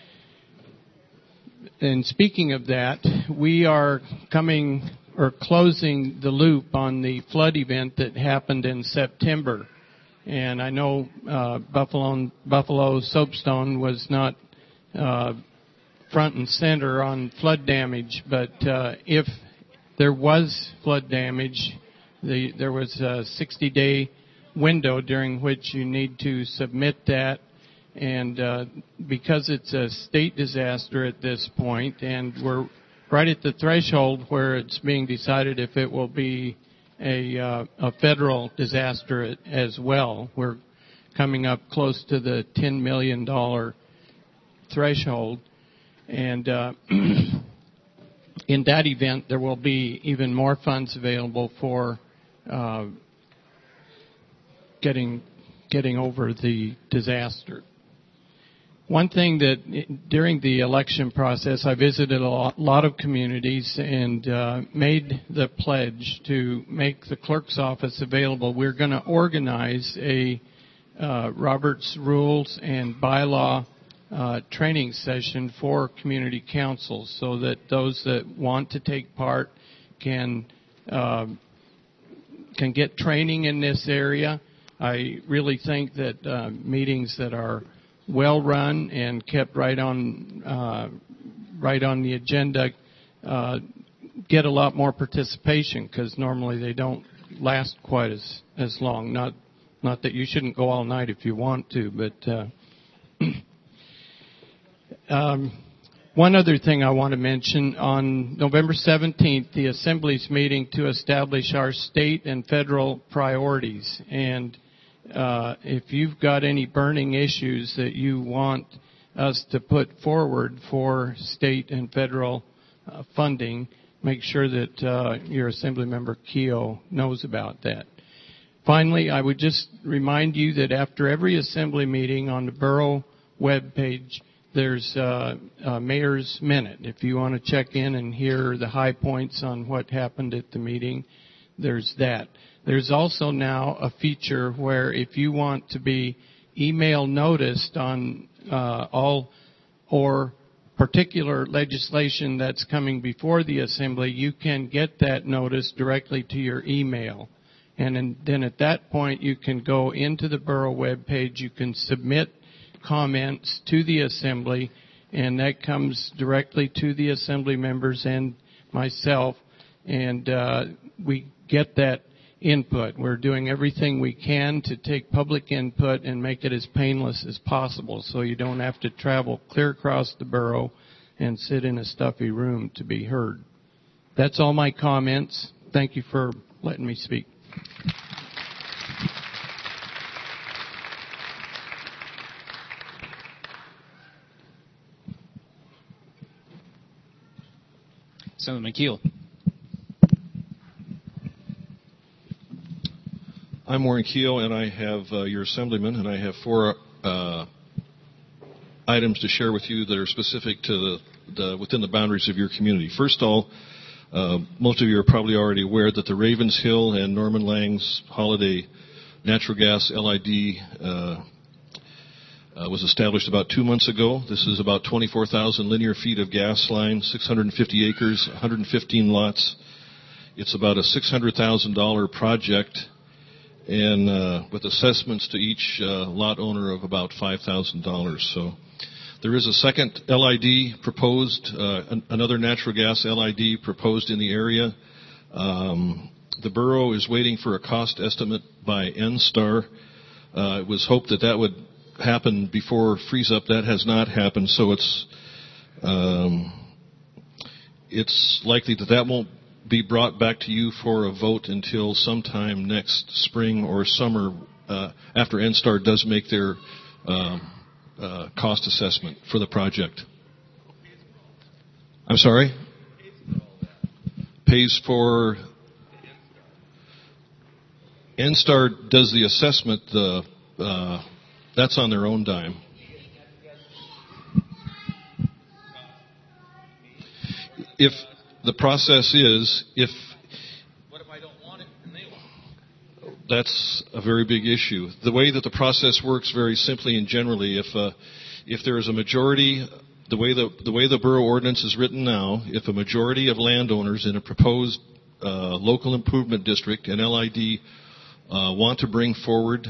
And speaking of that, we are closing the loop on the flood event that happened in September. And I know Buffalo Soapstone was not front and center on flood damage, but if there was flood damage, there was a 60-day window during which you need to submit that. And because it's a state disaster at this point, and we're right at the threshold where it's being decided if it will be a federal disaster as well. We're coming up close to the $10 million threshold. And in that event, there will be even more funds available for getting over the disaster. One thing that during the election process, I visited a lot of communities and made the pledge to make the clerk's office available. We're going to organize a Robert's Rules and Bylaw training session for community councils so that those that want to take part can get training in this area. I really think that meetings that are well run and kept right on the agenda get a lot more participation, because normally they don't last quite as long. Not that you shouldn't go all night if you want to, but one other thing I want to mention: on November 17th, the Assembly's meeting to establish our state and federal priorities. And if you've got any burning issues that you want us to put forward for state and federal funding, make sure that your Assembly Member Keogh knows about that. Finally, I would just remind you that after every Assembly meeting on the borough webpage, there's a Mayor's Minute. If you want to check in and hear the high points on what happened at the meeting, there's that. There's also now a feature where if you want to be email noticed on all or particular legislation that's coming before the Assembly, you can get that notice directly to your email. And then at that point, you can go into the borough webpage, you can submit comments to the Assembly, and that comes directly to the Assembly members and myself, and we get that input. We're doing everything we can to take public input and make it as painless as possible so you don't have to travel clear across the borough and sit in a stuffy room to be heard. That's all my comments. Thank you for letting me speak. Senator McKeel. I'm Warren Keogh, and I have your assemblyman, and I have 4 items to share with you that are specific to within the boundaries of your community. First of all, most of you are probably already aware that the Ravens Hill and Norman Lang's Holiday Natural Gas LID was established about 2 months ago. This is about 24,000 linear feet of gas line, 650 acres, 115 lots. It's about a $600,000 project, and with assessments to each lot owner of about $5,000. So there is a second LID proposed, another natural gas LID proposed in the area. The borough is waiting for a cost estimate by NSTAR. It was hoped that would happen before freeze up. That has not happened, so it's likely that won't be brought back to you for a vote until sometime next spring or summer after NSTAR does make their cost assessment for the project. I'm sorry? Pays for... NSTAR does the assessment. That's on their own dime. If the process is, what if I don't want it and they want it? That's a very big issue. The way that the process works, very simply and generally, if there is a majority, the way the borough ordinance is written now, if a majority of landowners in a proposed local improvement district, an LID, want to bring forward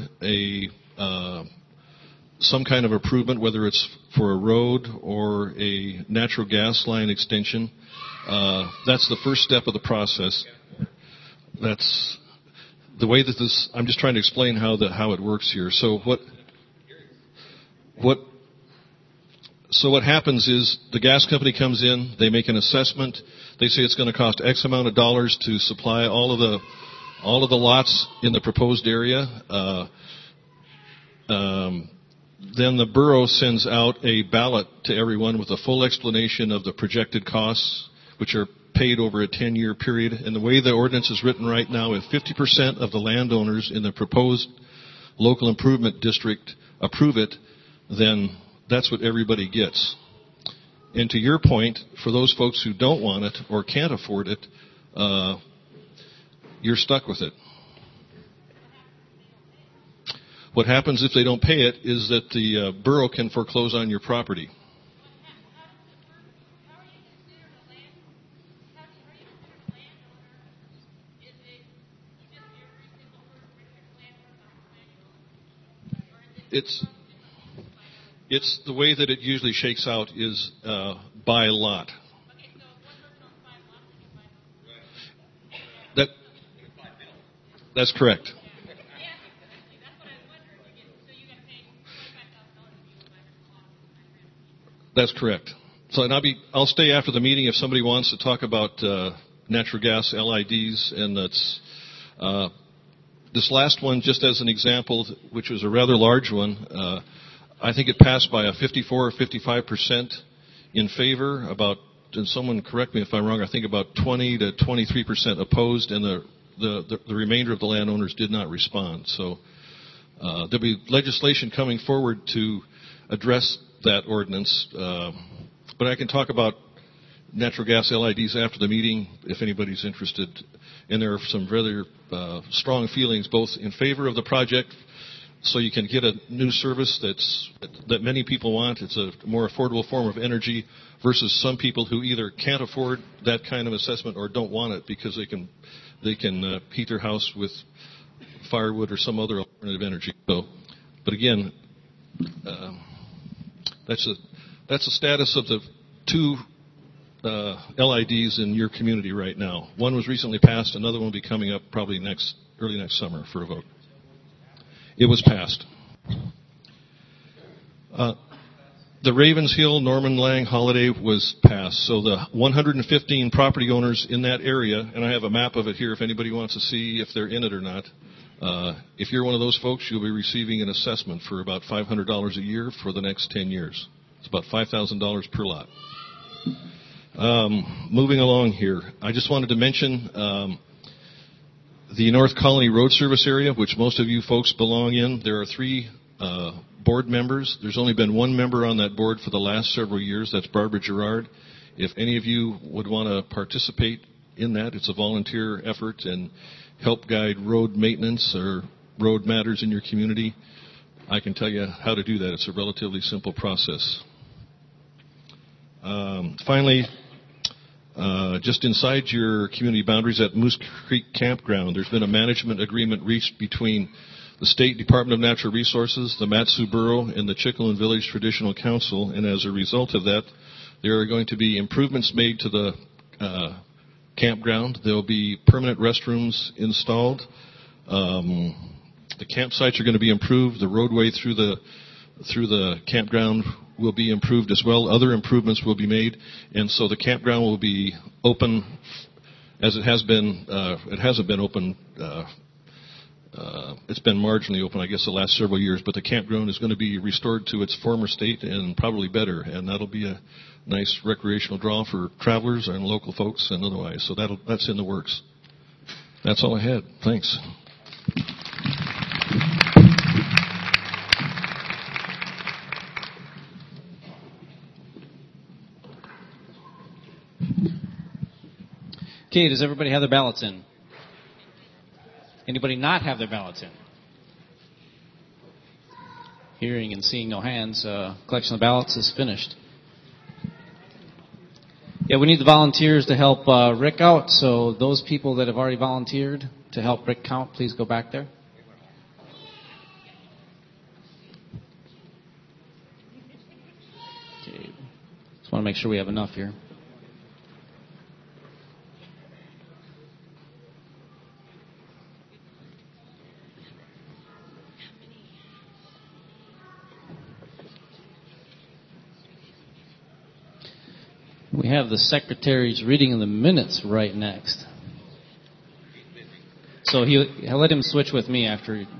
some kind of improvement, whether it's for a road or a natural gas line extension, that's the first step of the process. That's the way that this. I'm just trying to explain how it works here. So what happens is the gas company comes in, they make an assessment, they say it's going to cost X amount of dollars to supply all of the lots in the proposed area. Then the borough sends out a ballot to everyone with a full explanation of the projected costs, which are paid over a 10-year period. And the way the ordinance is written right now, if 50% of the landowners in the proposed local improvement district approve it, then that's what everybody gets. And to your point, for those folks who don't want it or can't afford it, you're stuck with it. What happens if they don't pay it is that the borough can foreclose on your property. It's the way that it usually shakes out is by lot. That's correct. That's correct. So, and I'll stay after the meeting if somebody wants to talk about natural gas LIDs, and that's this last one, just as an example, which was a rather large one. I think it passed by a 54 or 55% in favor. And someone correct me if I'm wrong. I think about 20 to 23% opposed, and the remainder of the landowners did not respond. So there'll be legislation coming forward to address that ordinance, but I can talk about natural gas LIDs after the meeting if anybody's interested. And there are some rather strong feelings both in favor of the project, so you can get a new service that many people want. It's a more affordable form of energy versus some people who either can't afford that kind of assessment or don't want it because they can heat their house with firewood or some other alternative energy. So, but again. That's the status of the two LIDs in your community right now. One was recently passed. Another one will be coming up probably early next summer for a vote. It was passed. The Ravens Hill, Norman Lang, Holiday was passed. So the 115 property owners in that area, and I have a map of it here if anybody wants to see if they're in it or not. If you're one of those folks, you'll be receiving an assessment for about $500 a year for the next 10 years. It's about $5,000 per lot. Moving along here, I just wanted to mention the North Colony Road Service area, which most of you folks belong in. There are 3 board members. There's only been 1 member on that board for the last several years. That's Barbara Gerard. If any of you would want to participate in that, it's a volunteer effort and help guide road maintenance or road matters in your community, I can tell you how to do that. It's a relatively simple process. Finally, just inside your community boundaries at Moose Creek Campground, there's been a management agreement reached between the State Department of Natural Resources, the Mat-Su Borough, and the Chickland Village Traditional Council, and as a result of that, there are going to be improvements made to the campground. There will be permanent restrooms installed. The campsites are going to be improved. The roadway through the campground will be improved as well. Other improvements will be made, and so the campground will be open as it has been. It hasn't been open It's been marginally open, I guess, the last several years, but the campground is going to be restored to its former state and probably better, and that'll be a nice recreational draw for travelers and local folks and otherwise. So that's in the works. That's all I had. Thanks. Okay, does everybody have their ballots in? Anybody not have their ballots in? Hearing and seeing no hands, collection of ballots is finished. Yeah, we need the volunteers to help Rick out, so those people that have already volunteered to help Rick count, please go back there. Okay, just want to make sure we have enough here. We have the secretary's reading of the minutes right next. So I'll let him switch with me after. You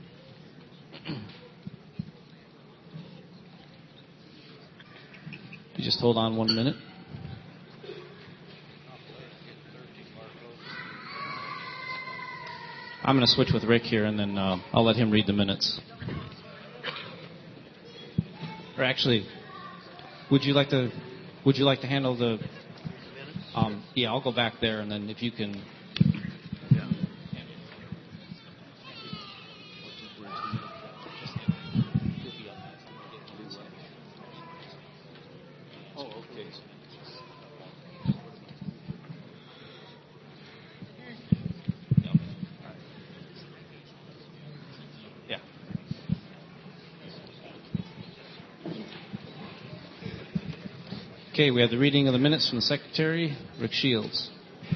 just hold on 1 minute. I'm going to switch with Rick here, and then I'll let him read the minutes. Or actually, would you like to handle the? Yeah, I'll go back there, and then if you can. Okay, we have the reading of the minutes from the Secretary, Rick Shields.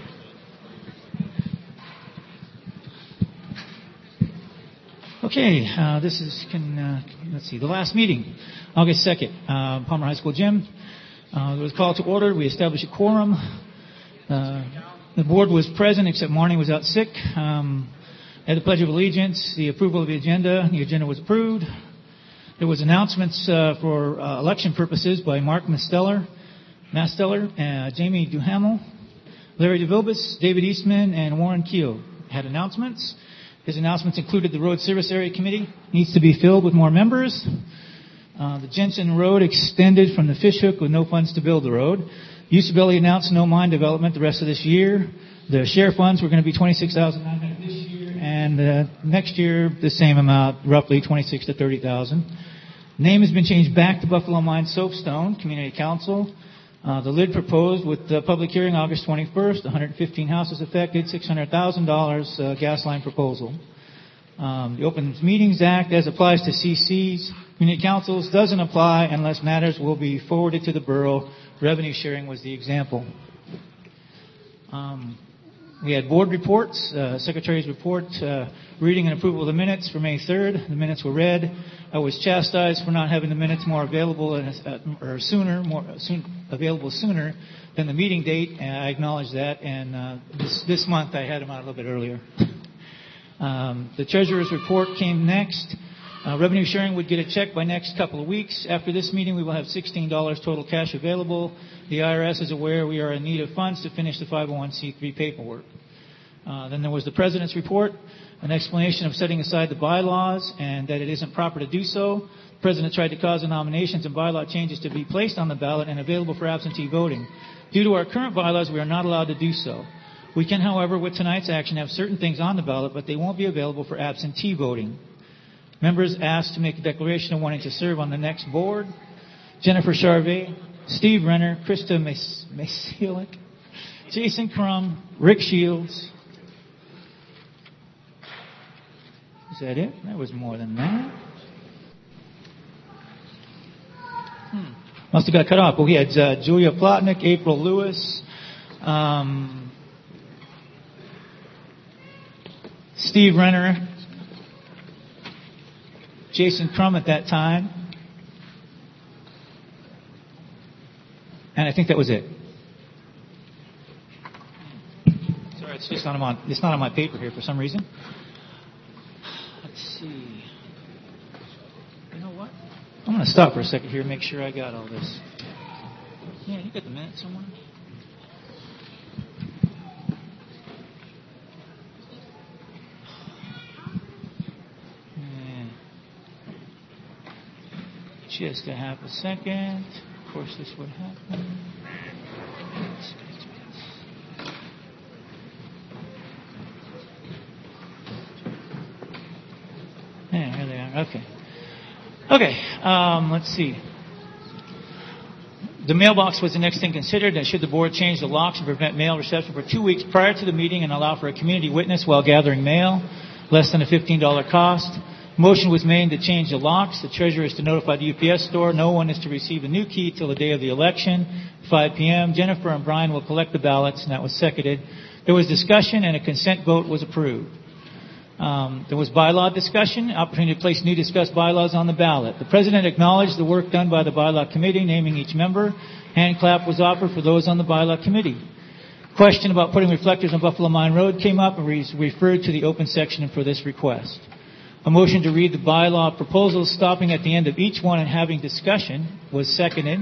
Okay, this is, let's see, the last meeting, August 2nd, Palmer High School Gym. It was called to order. We established a quorum. The board was present, except Marnie was out sick. Had the Pledge of Allegiance, the approval of the agenda. The agenda was approved. There was announcements for election purposes by Mark Masteller, Jamie Duhamel, Larry DeVilbus, David Eastman, and Warren Keel had announcements. His announcements included the Road Service Area Committee needs to be filled with more members. The Jensen Road extended from the Fishhook with no funds to build the road. Usability announced no mine development the rest of this year. The share funds were going to be $26,900 this year, and next year the same amount, roughly $26,000 to $30,000. Name has been changed back to Buffalo Mine Soapstone Community Council. The lid proposed with the public hearing August 21st, 115 houses affected, $600,000 gas line proposal. The Open Meetings Act, as applies to CCs, community councils, doesn't apply unless matters will be forwarded to the borough. Revenue sharing was the example. We had board reports, Secretary's report, reading and approval of the minutes for May 3rd. The minutes were read. I was chastised for not having the minutes more available available sooner than the meeting date, and I acknowledge that. And this month I had them out a little bit earlier. The treasurer's report came next. Revenue sharing would get a check by next couple of weeks. After this meeting, we will have $16 total cash available. The IRS is aware we are in need of funds to finish the 501c3 paperwork. Then there was the President's report, an explanation of setting aside the bylaws and that it isn't proper to do so. The President tried to cause the nominations and bylaw changes to be placed on the ballot and available for absentee voting. Due to our current bylaws, we are not allowed to do so. We can, however, with tonight's action, have certain things on the ballot, but they won't be available for absentee voting. Members asked to make a declaration of wanting to serve on the next board. Jennifer Charvet, Steve Renner, Krista Masilik, Jason Crum, Rick Shields. Is that it? That was more than that. Must have got cut off. But we had Julia Plotnick, April Lewis, Steve Renner, Jason Crum at that time. And I think that was it. Sorry, it's not on my paper here for some reason. Let's see. You know what? I'm going to stop for a second here and make sure I got all this. Yeah, you got the minutes somewhere? Just a half a second. Of course, this would happen. Yeah, here they are. Okay. Okay. Let's see. The mailbox was the next thing considered. Should the board change the locks and prevent mail reception for 2 weeks prior to the meeting and allow for a community witness while gathering mail, less than a $15 cost? Motion was made to change the locks. The treasurer is to notify the UPS store. No one is to receive a new key till the day of the election, 5 p.m. Jennifer and Brian will collect the ballots, and that was seconded. There was discussion, and a consent vote was approved. There was bylaw discussion, opportunity to place new discussed bylaws on the ballot. The president acknowledged the work done by the bylaw committee, naming each member. Hand clap was offered for those on the bylaw committee. Question about putting reflectors on Buffalo Mine Road came up and referred to the open section for this request. A motion to read the bylaw proposals, stopping at the end of each one and having discussion, was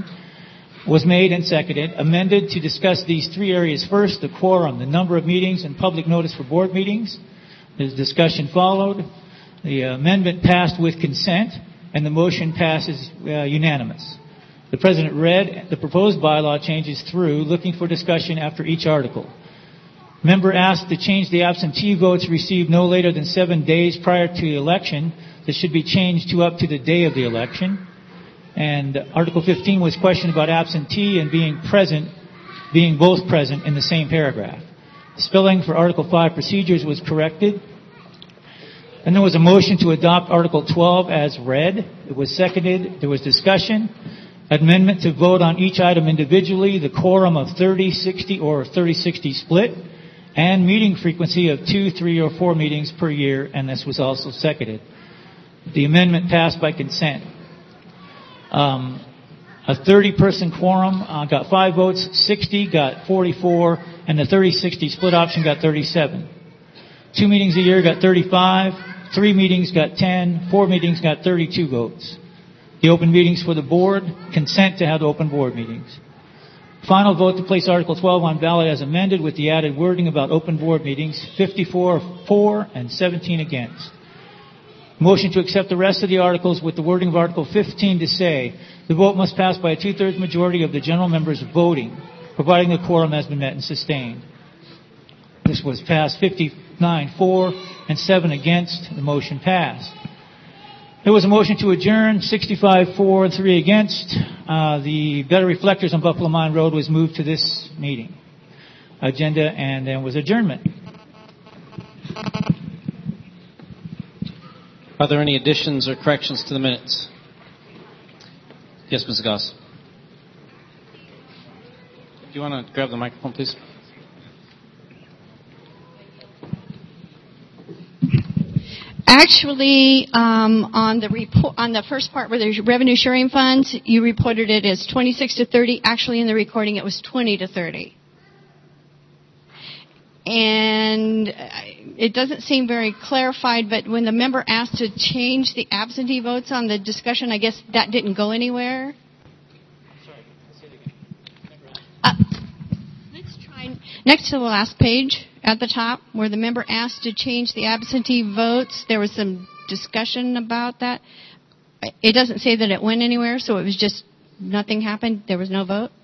made and seconded. Amended to discuss these three areas first: the quorum, the number of meetings, and public notice for board meetings. The discussion followed. The amendment passed with consent, and the motion passes unanimous. The president read the proposed bylaw changes through, looking for discussion after each article. Member asked to change the absentee votes received no later than 7 days prior to the election. This should be changed to up to the day of the election. And Article 15 was questioned about absentee and being both present in the same paragraph. Spelling for Article 5 procedures was corrected. And there was a motion to adopt Article 12 as read. It was seconded. There was discussion. Amendment to vote on each item individually, the quorum of 30-60 or 30-60 split, and meeting frequency of 2, 3, or 4 meetings per year, and this was also seconded. The amendment passed by consent. A 30-person quorum got 5 votes, 60 got 44, and the 30-60 split option got 37. 2 meetings a year got 35, 3 meetings got 10, 4 meetings got 32 votes. The open meetings for the board, consent to have open board meetings. Final vote to place Article 12 on ballot as amended with the added wording about open board meetings, 54 for and 17 against. Motion to accept the rest of the articles with the wording of Article 15 to say, the vote must pass by a 2/3 majority of the general members voting, providing the quorum has been met and sustained. This was passed 59 for and 7 against. The motion passed. There was a motion to adjourn, 65 for and 3 against. The better reflectors on Buffalo Mine Road was moved to this meeting agenda, and then was adjournment. Are there any additions or corrections to the minutes? Yes, Ms. Goss. Do you want to grab the microphone, please? Actually, on the report, on the first part where there's revenue sharing funds, you reported it as 26 to 30. Actually, in the recording, it was 20 to 30. And it doesn't seem very clarified, but when the member asked to change the absentee votes on the discussion, I guess that didn't go anywhere. Let's try next to the last page at the top where the member asked to change the absentee votes. There was some discussion about that. It doesn't say that it went anywhere, so it was just nothing happened. There was no vote.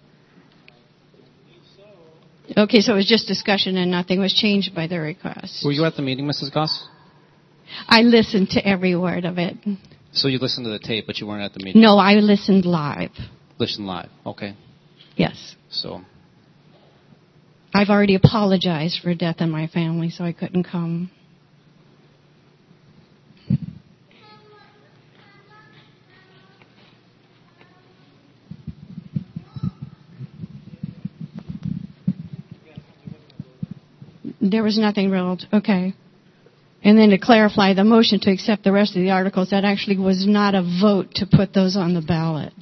Okay, so it was just discussion and nothing was changed by the request. Were you at the meeting, Mrs. Goss? I listened to every word of it. So you listened to the tape, but you weren't at the meeting? No, I listened live. Listened live, okay. Yes. So I've already apologized for death in my family, so I couldn't come. There was nothing ruled. Okay. And then to clarify, the motion to accept the rest of the articles, that actually was not a vote to put those on the ballot.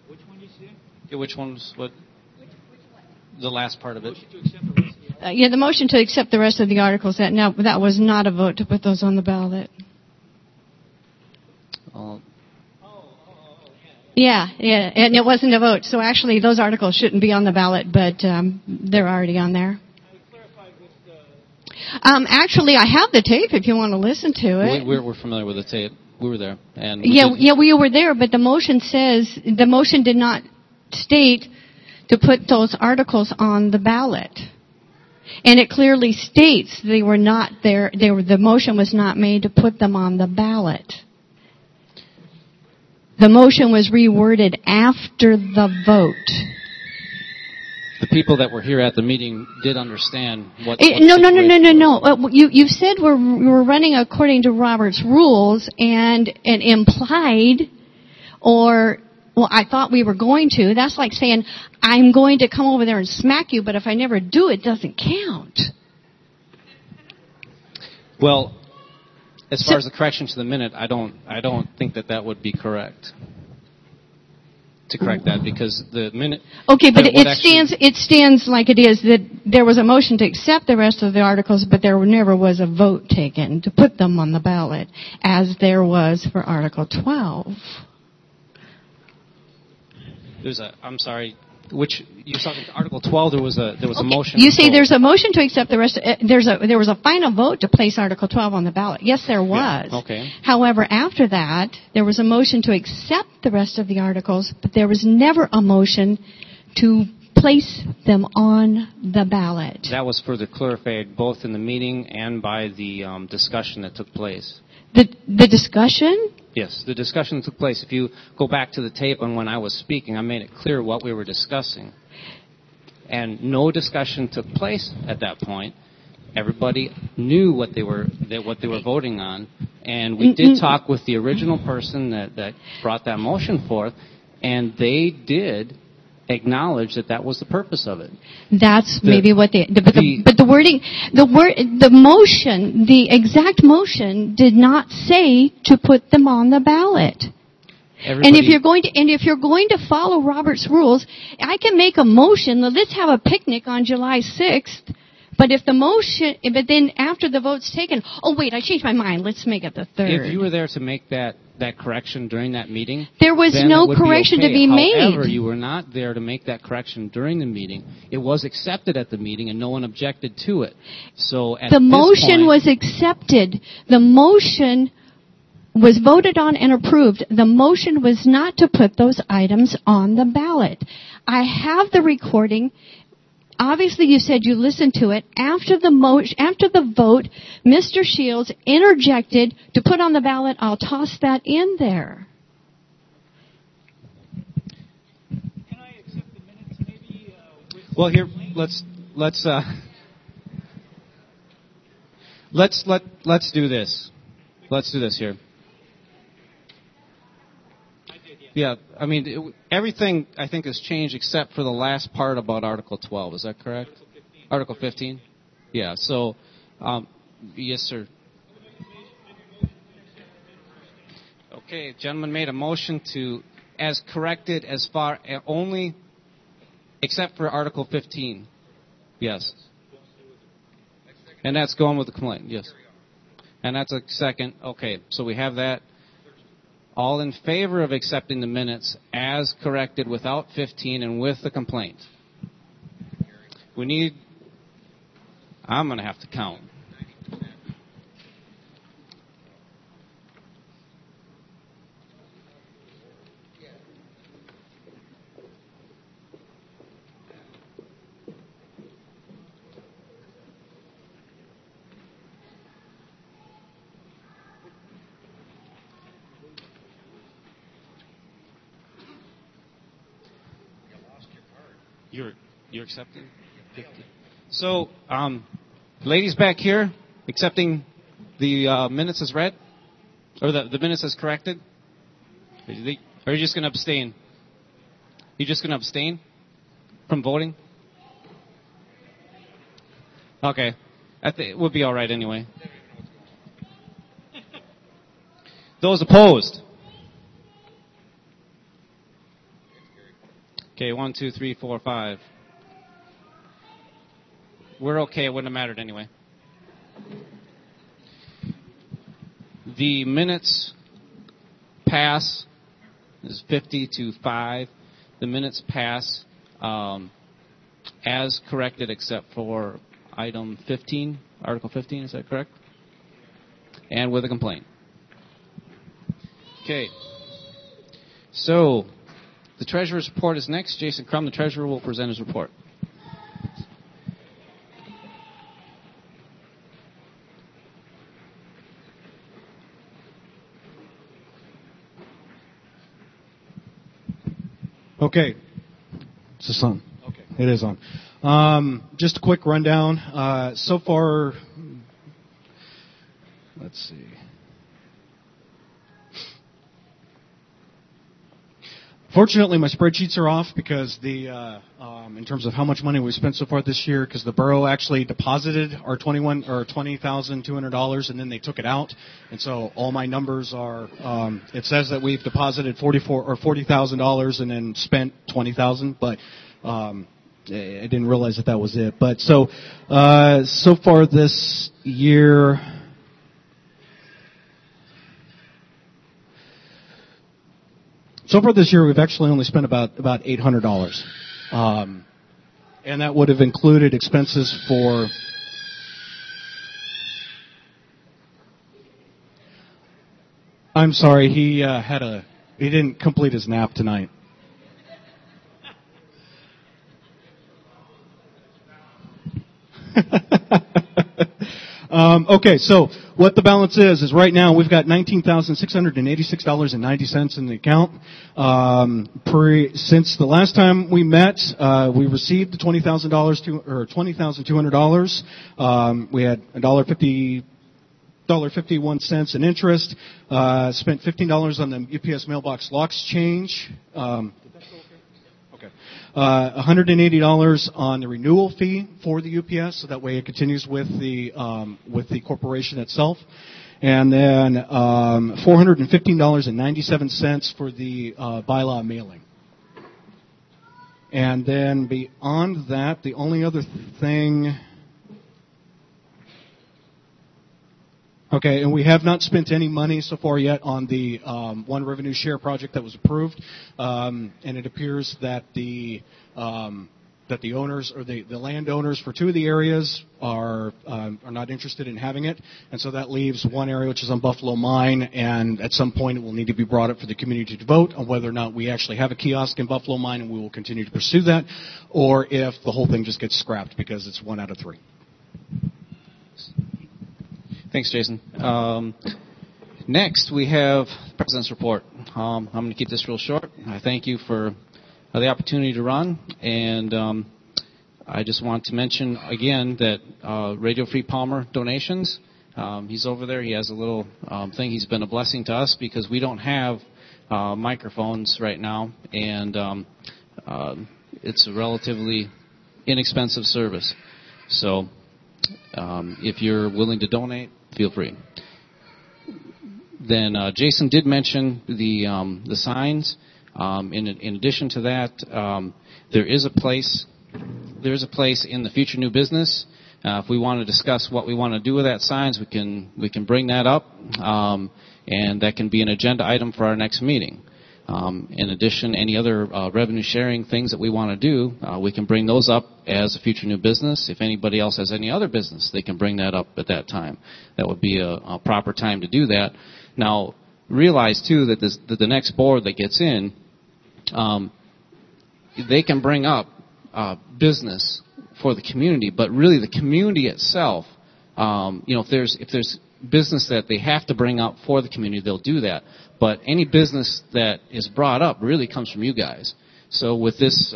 Which one did you say? Yeah, which one was what? The last part of it. Yeah, the motion to accept the rest of the articles. That was not a vote to put those on the ballot. Yeah, and it wasn't a vote. So actually, those articles shouldn't be on the ballot, but they're already on there. Actually, I have the tape if you want to listen to it. We're familiar with the tape. We were there, and we were there. But the motion did not state to put those articles on the ballot, and it clearly states they were not there. The motion was not made to put them on the ballot. The motion was reworded after the vote. The people that were here at the meeting did understand what. No. You said we're running according to Robert's rules, and implied, or well, I thought we were going to. That's like saying I'm going to come over there and smack you, but if I never do, it doesn't count. Well, as far as the correction to the minute, I don't think that would be correct. To correct that, because the minute. Okay, but it stands like it is that there was a motion to accept the rest of the articles, but there never was a vote taken to put them on the ballot, as there was for Article 12. I'm sorry. Which you're talking to Article 12? There was a motion. You say there's a motion to accept the rest. There was a final vote to place Article 12 on the ballot. Yes, there was. Yeah, okay. However, after that, there was a motion to accept the rest of the articles, but there was never a motion to place them on the ballot. That was further clarified both in the meeting and by the discussion that took place. The discussion? Yes, the discussion took place. If you go back to the tape on when I was speaking, I made it clear what we were discussing. And no discussion took place at that point. Everybody knew what they were voting on. And we did talk with the original person that brought that motion forth, and they did acknowledge that was the purpose of it. That's maybe what but the wording, the motion, the exact motion did not say to put them on the ballot. And if you're going to follow Robert's rules, I can make a motion. Let's have a picnic on July 6th. But then after the vote's taken, oh wait, I changed my mind. Let's make it the 3rd. If you were there to make that correction during that meeting, there was no correction to be made. However, you were not there to make that correction during the meeting. It was accepted at the meeting, and no one objected to it. So the motion was accepted. The motion was voted on and approved. The motion was not to put those items on the ballot. I have the recording. Obviously, you said you listened to it. After the vote, Mr. Shields interjected to put on the ballot. I'll toss that in there. Can I accept the minutes, maybe? Well, here, let's do this. Let's do this here. Yeah, I mean, everything, I think, has changed except for the last part about Article 12. Is that correct? Article 15? Yeah, so, yes, sir. Okay, gentleman made a motion to, as corrected, as far, only, except for Article 15. Yes. And that's going with the complaint, yes. And that's a second. Okay, so we have that. All in favor of accepting the minutes as corrected without 15 and with the complaint? I'm going to have to count. You're accepting? 50. So, ladies back here, accepting the minutes as read? Or the minutes as corrected? Or are you just going to abstain? You're just going to abstain from voting? Okay. I think it would be all right anyway. Those opposed? Okay, 1, 2, 3, 4, 5. We're okay. It wouldn't have mattered anyway. The minutes pass is 50 to 5. The minutes pass as corrected except for item 15, Article 15, is that correct? And with a complaint. Okay. So, the Treasurer's report is next. Jason Crum, the Treasurer, will present his report. Okay. Is this on? Okay. It is on. Just a quick rundown. So far, let's see. Fortunately, my spreadsheets are off because in terms of how much money we spent so far this year, because the borough actually deposited our $20,200 and then they took it out, and so all my numbers are. It says that we've deposited $40,000 and then spent $20,000, but I didn't realize that was it. But so far this year. So far this year, we've actually only spent about $800, and that would have included expenses for. I'm sorry, he didn't complete his nap tonight. Okay, so what the balance is right now we've got $19,686.90 in the account. Since the last time we met, we received the $20,200. We had $1.51 in interest. Spent $15 on the UPS mailbox locks change. $180 on the renewal fee for the UPS, so that way it continues with the corporation itself, and then $415.97 for the bylaw mailing. And then beyond that, the only other thing. Okay, and we have not spent any money so far yet on the one revenue share project that was approved, and it appears that the owners or the landowners for two of the areas are not interested in having it, and so that leaves one area which is on Buffalo Mine, and at some point it will need to be brought up for the community to vote on whether or not we actually have a kiosk in Buffalo Mine, and we will continue to pursue that, or if the whole thing just gets scrapped because it's 1 out of 3. Thanks, Jason. Next, we have the President's report. I'm going to keep this real short. I thank you for the opportunity to run, and I just want to mention again that Radio Free Palmer donations, he's over there. He has a little thing. He's been a blessing to us because we don't have microphones right now, and it's a relatively inexpensive service. So if you're willing to donate, feel free. Then Jason did mention the signs. In addition to that, there is a place in the future new business. If we want to discuss what we want to do with that signs, we can bring that up, and that can be an agenda item for our next meeting. In addition, any other revenue sharing things that we want to do, we can bring those up as a future new business. If anybody else has any other business, they can bring that up at that time. That would be a proper time to do that. Now, realize too that the next board that gets in, they can bring up business for the community, but really the community itself, if there's business that they have to bring up for the community, they'll do that. But any business that is brought up really comes from you guys. So with this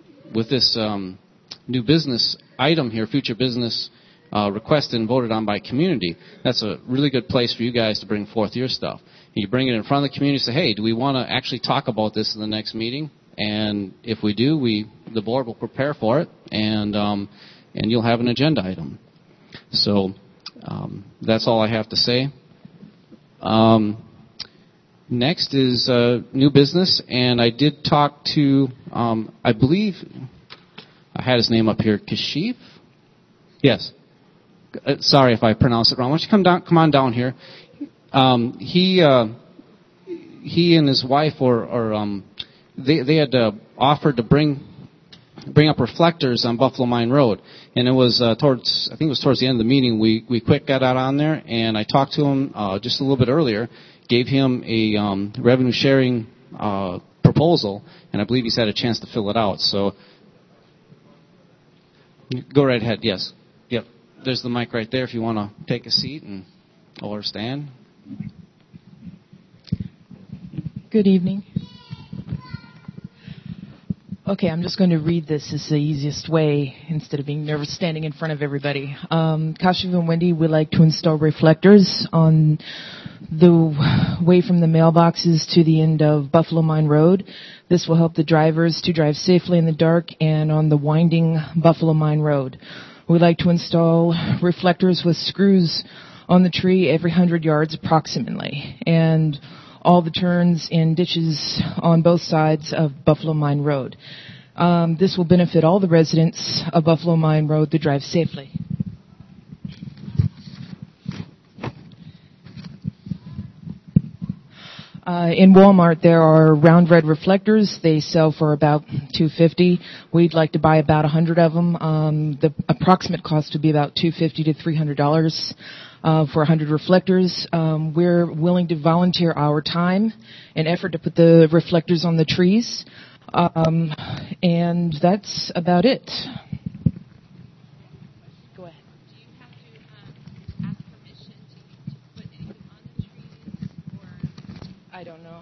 new business item here, future business requested and voted on by community, that's a really good place for you guys to bring forth your stuff. You bring it in front of the community and say, hey, do we want to actually talk about this in the next meeting? And if we do, the board will prepare for it, and you'll have an agenda item. So that's all I have to say. Next is new business, and I did talk to, I believe, I had his name up here, Kashif? Yes. Sorry if I pronounced it wrong. Why don't you come on down here? He and his wife they had offered to bring up reflectors on Buffalo Mine Road, and it was towards the end of the meeting. We quick got out on there, and I talked to him just a little bit earlier, gave him a revenue sharing proposal, and I believe he's had a chance to fill it out. So go right ahead. Yes. Yep. There's the mic right there if you want to take a seat or stand. Good evening. Okay, I'm just going to read this. It's the easiest way instead of being nervous standing in front of everybody. Kashiv and Wendy would like to install reflectors on the way from the mailboxes to the end of Buffalo Mine Road. This will help the drivers to drive safely in the dark and on the winding Buffalo Mine Road. We'd like to install reflectors with screws on the tree every 100 yards approximately, and all the turns and ditches on both sides of Buffalo Mine Road. This will benefit all the residents of Buffalo Mine Road to drive safely. In Walmart, there are round red reflectors. They sell for about $250. We'd like to buy about 100 of them. The approximate cost would be about $250 to $300 for 100 reflectors. We're willing to volunteer our time and effort to put the reflectors on the trees. And that's about it. I don't know.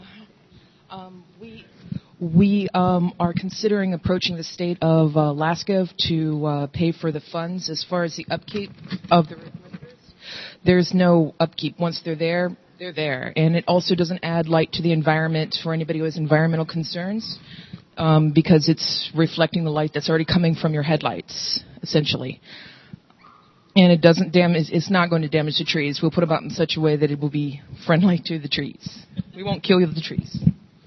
We are considering approaching the state of Alaska to pay for the funds. As far as the upkeep of the reflectors, there's no upkeep. Once they're there, they're there. And it also doesn't add light to the environment for anybody who has environmental concerns, because it's reflecting the light that's already coming from your headlights, essentially. And it doesn't damage. It's not going to damage the trees. We'll put them up in such a way that it will be friendly to the trees. We won't kill the trees.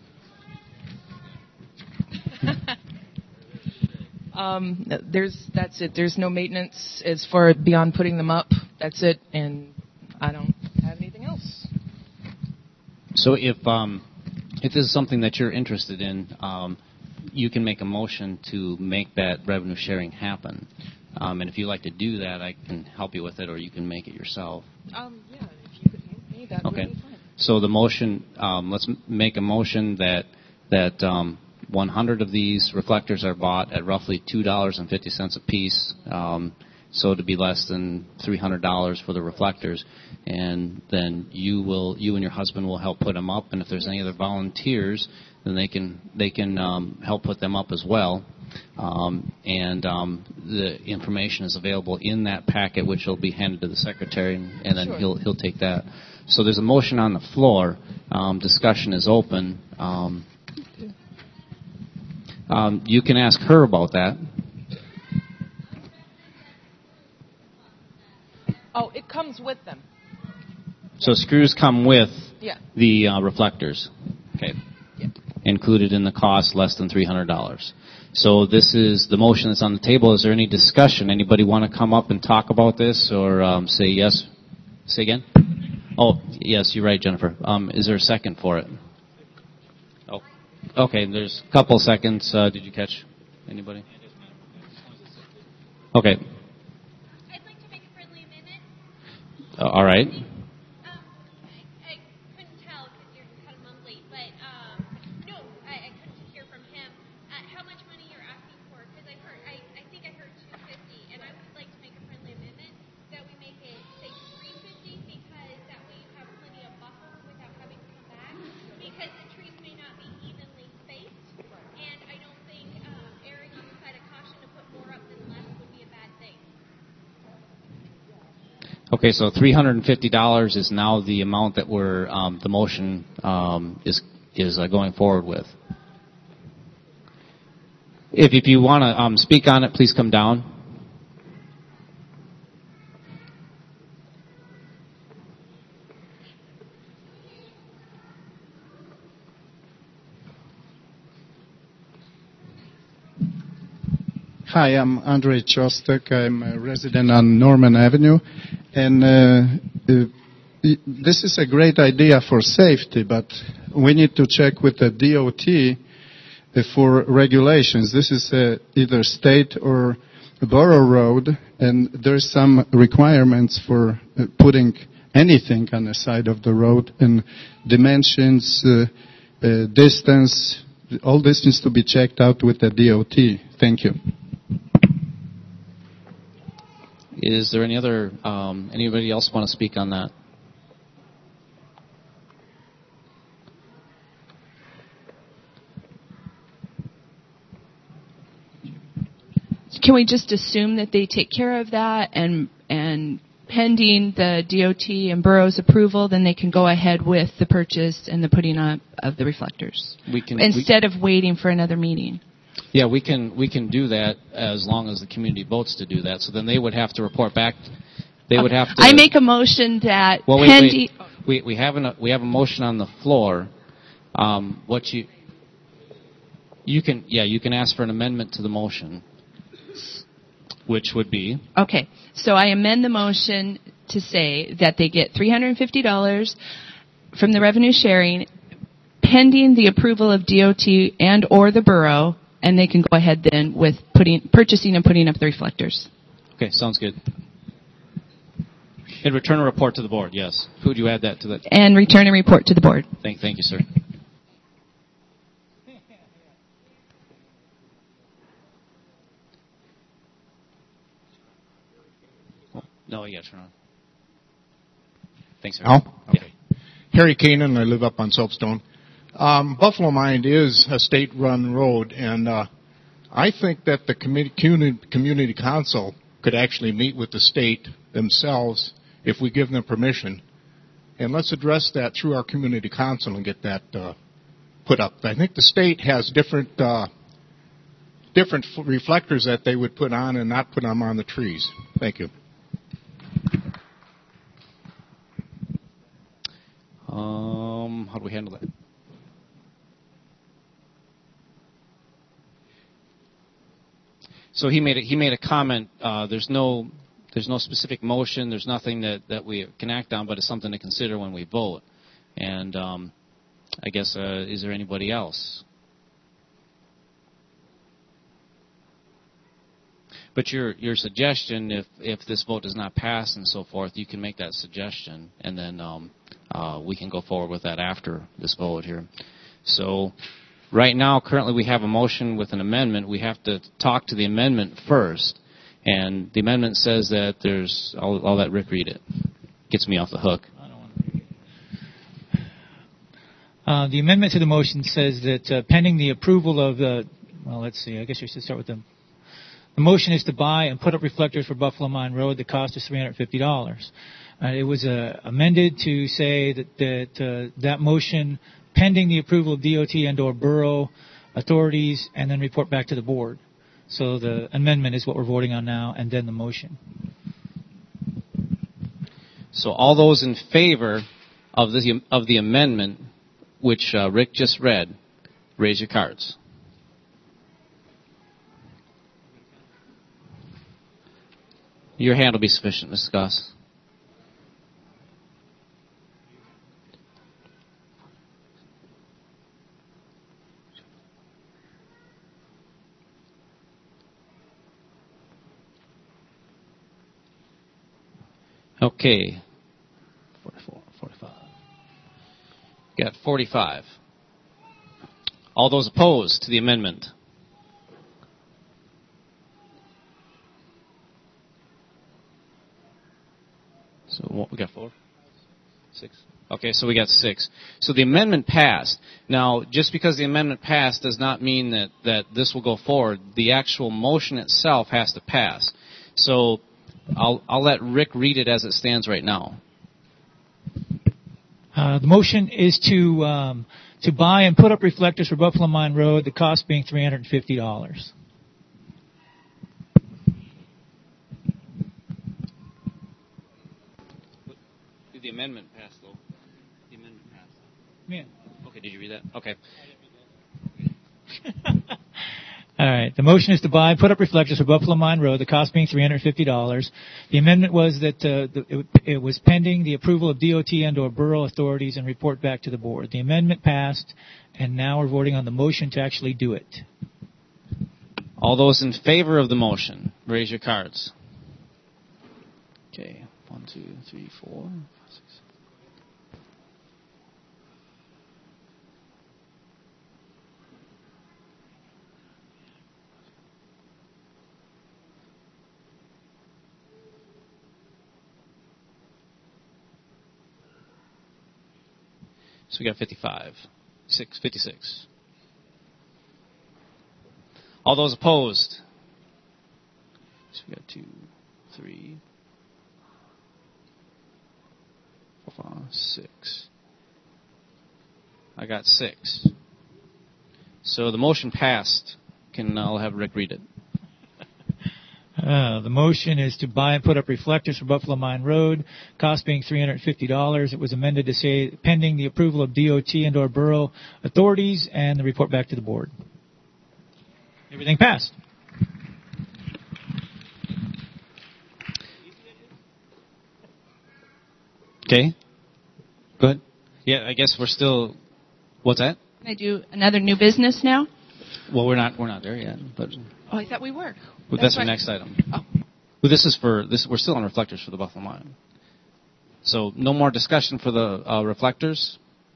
That's it. There's no maintenance as far beyond putting them up. That's it. And I don't have anything else. So if this is something that you're interested in, you can make a motion to make that revenue sharing happen. And if you'd like to do that, I can help you with it, or you can make it yourself. Yeah, if you could help me, that would be fine. So the motion, let's make a motion that 100 of these reflectors are bought at roughly $2.50 a piece, so to be less than $300 for the reflectors, and then you and your husband will help put them up. And if there's any other volunteers, then they can help put them up as well. The information is available in that packet, which will be handed to the secretary, and then he'll take that. So there's a motion on the floor. Discussion is open. You can ask her about that. Oh, it comes with them. So screws come with the reflectors. Okay. Yeah. Included in the cost, less than $300. So this is the motion that's on the table. Is there any discussion? Anybody want to come up and talk about this, or say yes? Say again? Oh, yes, you're right, Jennifer. Is there a second for it? Oh, okay. There's a couple seconds. Did you catch anybody? Okay. I'd like to make a friendly amendment. All right. I couldn't tell because you're kind of mumbly, but no, I couldn't hear from him how much money you're asking for, because I think I heard $250, and I would like to make a friendly amendment that we make it say $350, because that way you have plenty of buffer without having to come back, because the trees may not be evenly spaced, and I don't think erring on the side of caution to put more up than less would be a bad thing. Okay, so $350 is now the amount that the motion is going forward with. If you want to speak on it, please come down. Hi, I'm Andrei Chostek. I'm a resident on Norman Avenue. And this is a great idea for safety, but we need to check with the DOT for regulations. This is either state or borough road, and there's some requirements for putting anything on the side of the road, and dimensions, distance, all this needs to be checked out with the DOT. Thank you. Is there anybody else want to speak on that? Can we just assume that they take care of that, and pending the DOT and borough's approval, then they can go ahead with the purchase and the putting up of the reflectors instead of waiting for another meeting? Yeah, we can do that as long as the community votes to do that. So then they would have to report back. They would have to. I make a motion that wait. We have a motion on the floor. You can ask for an amendment to the motion, which would be okay. So I amend the motion to say that they get $350 from the revenue sharing, pending the approval of DOT and or the borough. And they can go ahead then with purchasing and putting up the reflectors. Okay, sounds good. And return a report to the board, yes. Would you add that to that? And return a report to the board. Thank you, sir. No, you got to turn on. Thanks, sir. Oh, okay. Yeah. Harry Kanan, I live up on Soapstone. Buffalo Mine is a state-run road, and I think that the community council could actually meet with the state themselves if we give them permission. And let's address that through our community council and get that put up. I think the state has different reflectors that they would put on and not put them on the trees. Thank you. How do we handle that? So he made a comment. There's no specific motion. There's nothing that we can act on, but it's something to consider when we vote. And I guess is there anybody else? But your suggestion, if this vote does not pass and so forth, you can make that suggestion, and then we can go forward with that after this vote here. So. Right now, currently, we have a motion with an amendment. We have to talk to the amendment first. And the amendment says that there's... I'll let Rick read it. Gets me off the hook. I don't want to read it. The amendment to the motion says that pending the approval of the... Well, let's see. I guess we should start with the motion is to buy and put up reflectors for Buffalo Mine Road. The cost is $350. It was amended to say that motion... pending the approval of DOT and or borough authorities, and then report back to the board. So the amendment is what we're voting on now, and then the motion. So all those in favor of the amendment, which Rick just read, raise your cards. Your hand will be sufficient, Ms. Goss. Okay. 44, 45. Got 45. All those opposed to the amendment? So what, we got 4? 6? Okay, so we got 6. So the amendment passed. Now, just because the amendment passed does not mean that this will go forward. The actual motion itself has to pass. So I'll let Rick read it as it stands right now. The motion is to buy and put up reflectors for Buffalo Mine Road, the cost being $350. Did the amendment pass, though? The amendment passed. Yeah. Okay, did you read that? Okay. All right. The motion is to buy and put up reflectors for Buffalo Mine Road, the cost being $350. The amendment was that it was pending the approval of DOT and/or borough authorities and report back to the board. The amendment passed, and now we're voting on the motion to actually do it. All those in favor of the motion, raise your cards. Okay. 1, 2, 3, 4, 5, 6. So we got 56. All those opposed? So we got 2, 3, 4, 5, 6. I got 6. So the motion passed. I'll have Rick read it. The motion is to buy and put up reflectors for Buffalo Mine Road, cost being $350. It was amended to say pending the approval of DOT and/or borough authorities and the report back to the board. Everything passed. Okay. Good. Yeah, I guess we're still. What's that? Can I do another new business now? Well, we're not there yet, but. Oh, I thought we were. Well, that's our next item. Oh. Well, this is for this. We're still on reflectors for the Buffalo Mine. So no more discussion for the reflectors.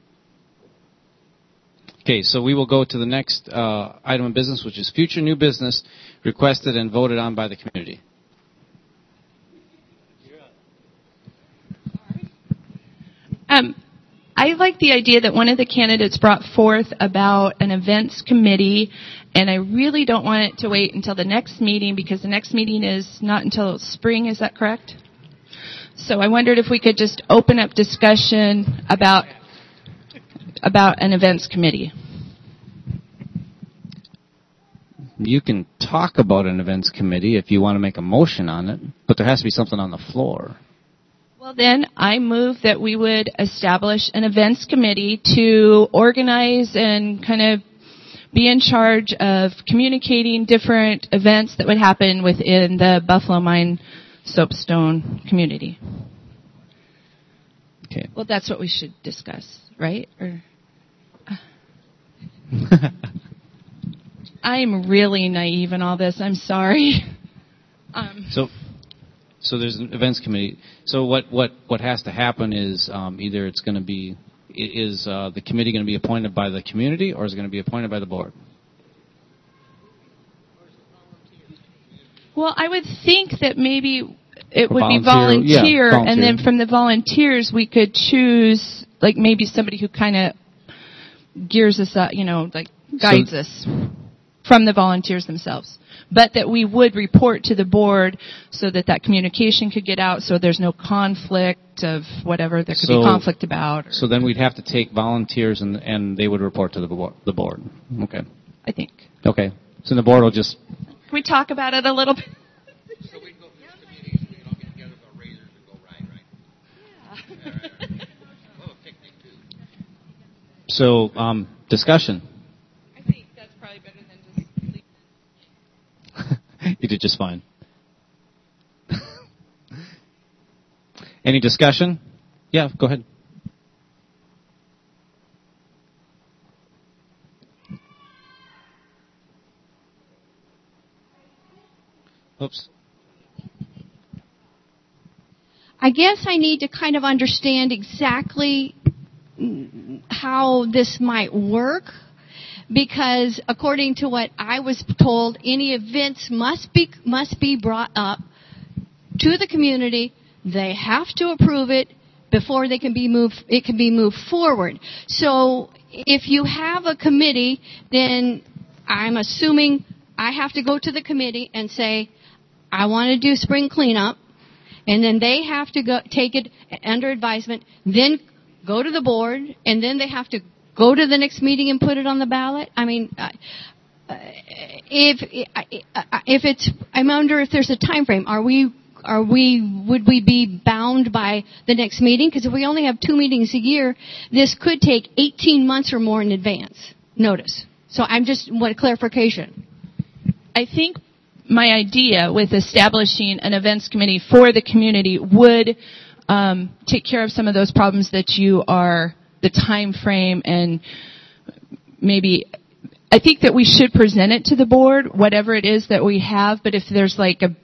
Okay, so we will go to the next item of business, which is future new business requested and voted on by the community. I like the idea that one of the candidates brought forth about an events committee, and I really don't want it to wait until the next meeting because the next meeting is not until spring. Is that correct? So I wondered if we could just open up discussion about an events committee. You can talk about an events committee if you want to make a motion on it, but there has to be something on the floor. Well, then I move that we would establish an events committee to organize and kind of be in charge of communicating different events that would happen within the Buffalo Mine Soapstone community. Okay. Well, that's what we should discuss, right? Or I'm really naive in all this. I'm sorry. So there's an events committee. So what has to happen is either it's going to be the committee going to be appointed by the community or is it going to be appointed by the board? Well, I would think that maybe it would be volunteer, and then from the volunteers we could choose like maybe somebody who kind of gears us up, guides us from the volunteers themselves. But that we would report to the board so that communication could get out so there's no conflict of whatever there could be conflict about. So then we'd have to take volunteers and they would report to the board. Okay. I think. Okay. So the board will just... Can we talk about it a little bit? So we can go through this committee so we all get together with our razors and go right? Yeah. Oh, a picnic too. So, discussion. I think that's probably better than just leave. You did just fine. Any discussion? Yeah, go ahead. Oops. I guess I need to kind of understand exactly how this might work, because according to what I was told, any events must be brought up to the community. They have to approve it before they can be moved. It can be moved forward. So if you have a committee, then I'm assuming I have to go to the committee and say, I want to do spring cleanup, and then they have to go take it under advisement, then go to the board, and then they have to go to the next meeting and put it on the ballot. I mean, if it's, I'm wonder if there's a time frame. Would we be bound by the next meeting? Because if we only have 2 meetings a year, this could take 18 months or more in advance notice. So I'm just want a clarification. I think my idea with establishing an events committee for the community would take care of some of those problems that the time frame, and maybe I think that we should present it to the board, whatever it is that we have, but if there's like a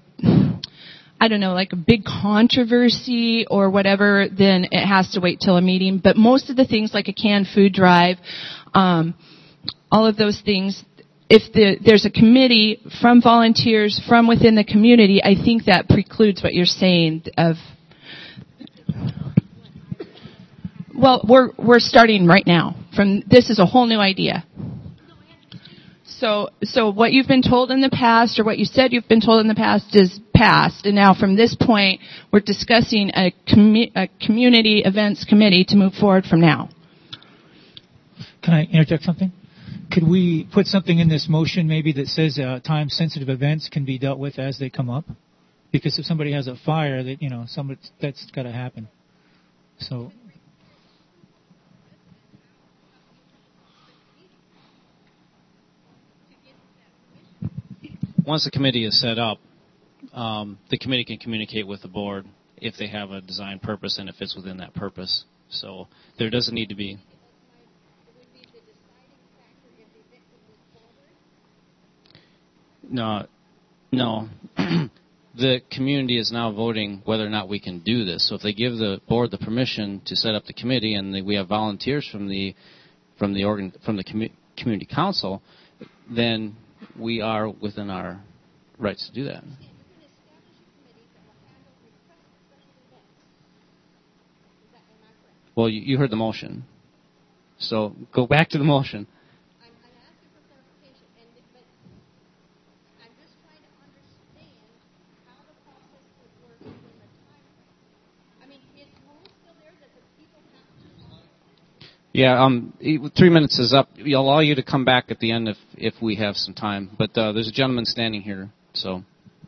big controversy or whatever, then it has to wait till a meeting. But most of the things like a canned food drive, all of those things, if there's a committee from volunteers from within the community, I think that precludes what you're saying of, well, we're starting right now. This is a whole new idea. So what you've been told in the past, or what you said you've been told in the past, is past. And now from this point, we're discussing a community events committee to move forward from now. Can I interject something? Could we put something in this motion maybe that says time-sensitive events can be dealt with as they come up? Because if somebody has a fire, that's got to happen. So. Once the committee is set up, the committee can communicate with the board if they have a design purpose and if it's within that purpose. So there doesn't need to be. No. The community is now voting whether or not we can do this. So if they give the board the permission to set up the committee, and we have volunteers from the community council, then we are within our rights to do that. Well, you heard the motion. So go back to the motion. Yeah, 3 minutes is up. We'll allow you to come back at the end if we have some time. But there's a gentleman standing here, so.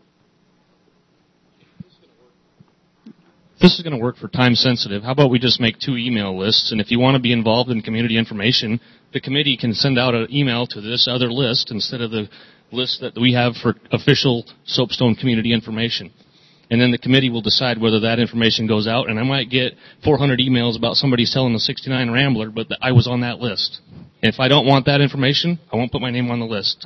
This is going to work for time sensitive. How about we just make 2 email lists, and if you want to be involved in community information, the committee can send out an email to this other list instead of the list that we have for official Soapstone community information. And then the committee will decide whether that information goes out. And I might get 400 emails about somebody selling the 69 Rambler, but I was on that list. And if I don't want that information, I won't put my name on the list.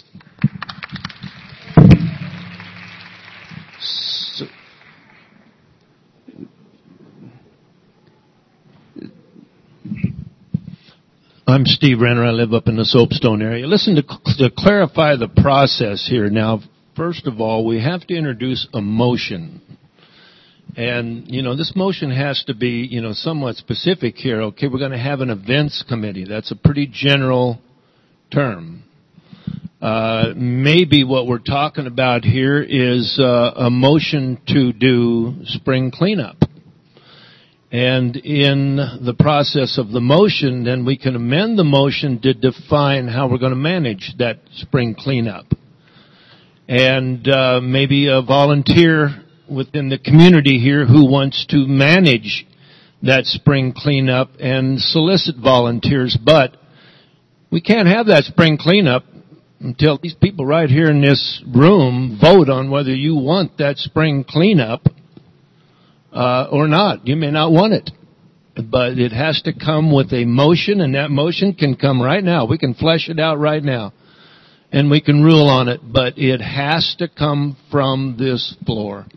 I'm Steve Renner. I live up in the Soapstone area. Listen, to clarify the process here now, first of all, we have to introduce a motion. And, this motion has to be, somewhat specific here. Okay, we're going to have an events committee. That's a pretty general term. Maybe what we're talking about here is a motion to do spring cleanup. And in the process of the motion, then we can amend the motion to define how we're going to manage that spring cleanup. And maybe a volunteer within the community here who wants to manage that spring cleanup and solicit volunteers. But we can't have that spring cleanup until these people right here in this room vote on whether you want that spring cleanup or not. You may not want it, but it has to come with a motion, and that motion can come right now. We can flesh it out right now, and we can rule on it, but it has to come from this floor.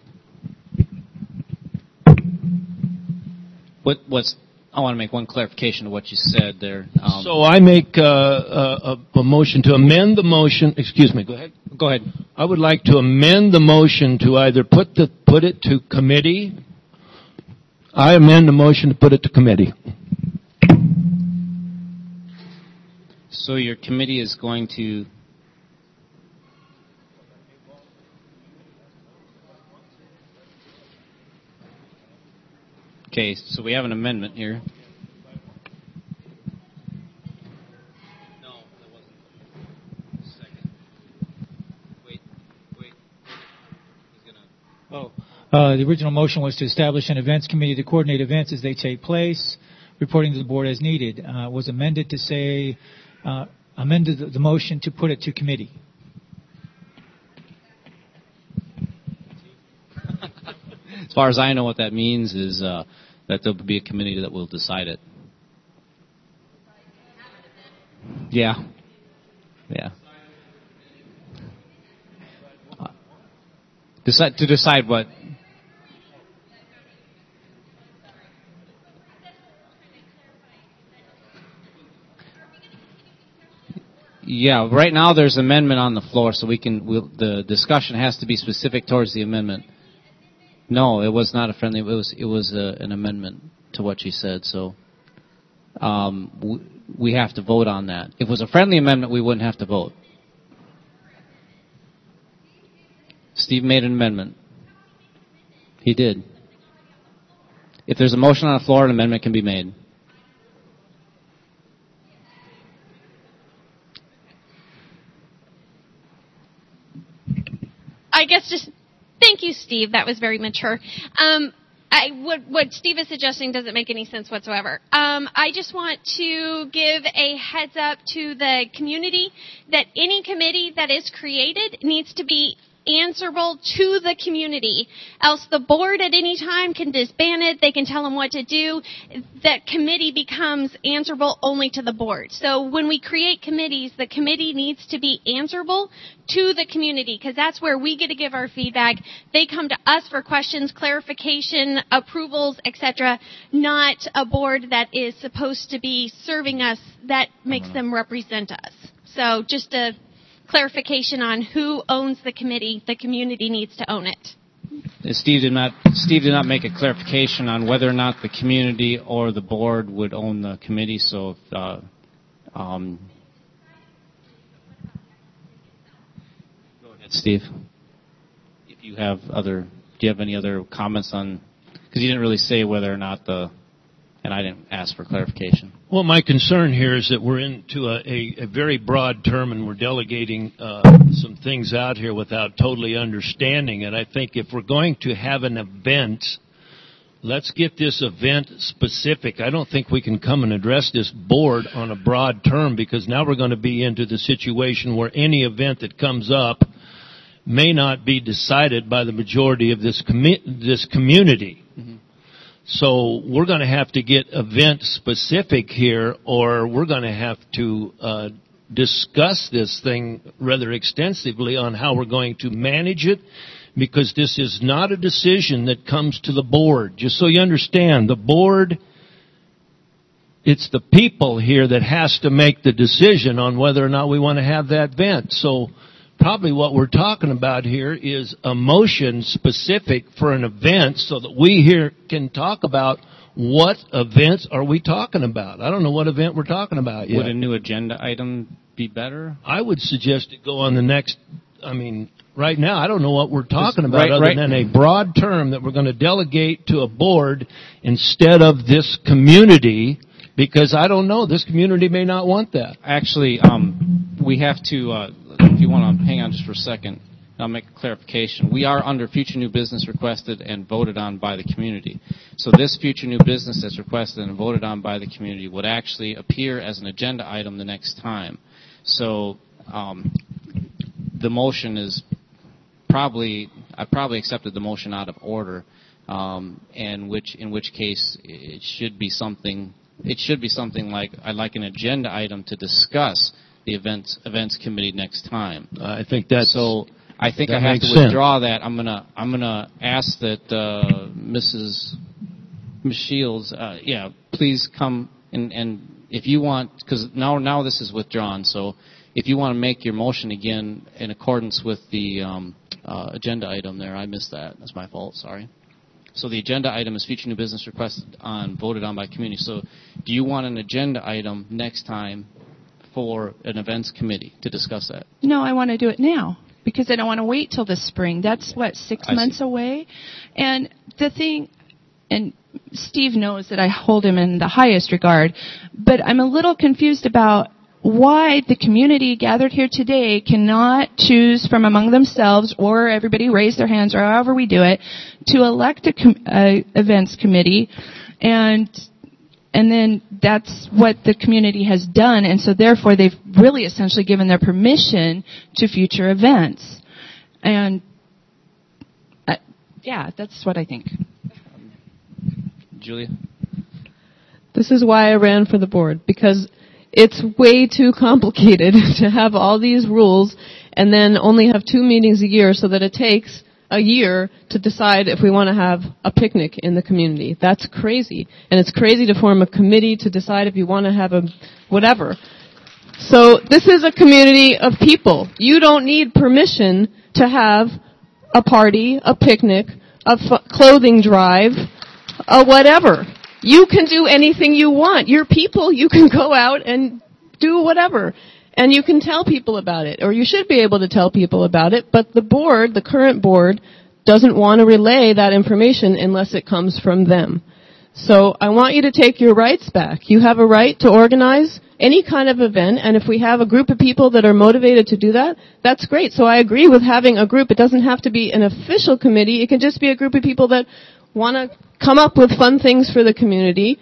I want to make one clarification to what you said there. So I make a motion to amend the motion. Excuse me. Go ahead. Go ahead. I would like to amend the motion to either put it to committee. I amend the motion to put it to committee. So your committee is going to. Okay, so we have an amendment here. No, that wasn't. Second. Wait. He's gonna. The original motion was to establish an events committee to coordinate events as they take place, reporting to the board as needed. Was amended to say, amended the motion to put it to committee. far as I know, what that means is that there'll be a committee that will decide it. Yeah. Yeah. To decide what? Yeah, right now there's amendment on the floor, so the discussion has to be specific towards the amendment. No, it was not a friendly. It was an amendment to what she said. So we have to vote on that. If it was a friendly amendment, we wouldn't have to vote. Steve made an amendment. He did. If there's a motion on the floor, an amendment can be made. I guess just thank you, Steve. That was very mature. What Steve is suggesting doesn't make any sense whatsoever. I just want to give a heads up to the community that any committee that is created needs to be answerable to the community. Else the board at any time can disband it. They can tell them what to do. That committee becomes answerable only to the board. So when we create committees, the committee needs to be answerable to the community, because that's where we get to give our feedback. They come to us for questions, clarification, approvals, etc., not a board that is supposed to be serving us that makes them represent us. So just a clarification on who owns the committee. The community needs to own it. Steve did not make a clarification on whether or not the community or the board would own the committee. So, go ahead, Steve. If you have do you have any other comments on? Because you didn't really say whether or not and I didn't ask for clarification. Well, my concern here is that we're into a very broad term, and we're delegating some things out here without totally understanding it. I think if we're going to have an event, let's get this event specific. I don't think we can come and address this board on a broad term, because now we're going to be into the situation where any event that comes up may not be decided by the majority of this community. Mm-hmm. So we're going to have to get event specific here, or we're going to have to discuss this thing rather extensively on how we're going to manage it, because this is not a decision that comes to the board. Just so you understand, the board, it's the people here that has to make the decision on whether or not we want to have that event. So probably what we're talking about here is a motion specific for an event, so that we here can talk about what events are we talking about. I don't know what event we're talking about yet. Would a new agenda item be better? I would suggest it go on the next, right now I don't know what we're talking about other than a broad term that we're going to delegate to a board instead of this community, because I don't know, this community may not want that. Actually, we have to, if you want to hang on just for a second, I'll make a clarification. We are under future new business requested and voted on by the community. So this future new business that's requested and voted on by the community would actually appear as an agenda item the next time. So the motion is I probably accepted the motion out of order, and in which case it should be something like I'd like an agenda item to discuss the events committee next time. I think that's so. I think I have to withdraw that. I'm gonna ask that Mrs. Shields, please come and if you want, because now this is withdrawn. So if you want to make your motion again in accordance with the agenda item there, I missed that. That's my fault. Sorry. So the agenda item is future new business requested voted on by community. So do you want an agenda item next time for an events committee to discuss that? No, I want to do it now, because I don't want to wait till the spring. That's 6 months away. And the thing, and Steve knows that I hold him in the highest regard, but I'm a little confused about why the community gathered here today cannot choose from among themselves, or everybody raise their hands, or however we do it, to elect a events committee, and then that's what the community has done, and so therefore they've really essentially given their permission to future events. And that's what I think. Julia? This is why I ran for the board, because it's way too complicated to have all these rules and then only have 2 meetings a year so that it takes a year to decide if we want to have a picnic in the community. That's crazy. And it's crazy to form a committee to decide if you want to have a whatever. So this is a community of people. You don't need permission to have a party, a picnic, a clothing drive, a whatever. You can do anything you want. You're people. You can go out and do whatever. And you can tell people about it, or you should be able to tell people about it, but the board, the current board, doesn't want to relay that information unless it comes from them. So I want you to take your rights back. You have a right to organize any kind of event, and if we have a group of people that are motivated to do that, that's great. So I agree with having a group. It doesn't have to be an official committee. It can just be a group of people that want to come up with fun things for the community.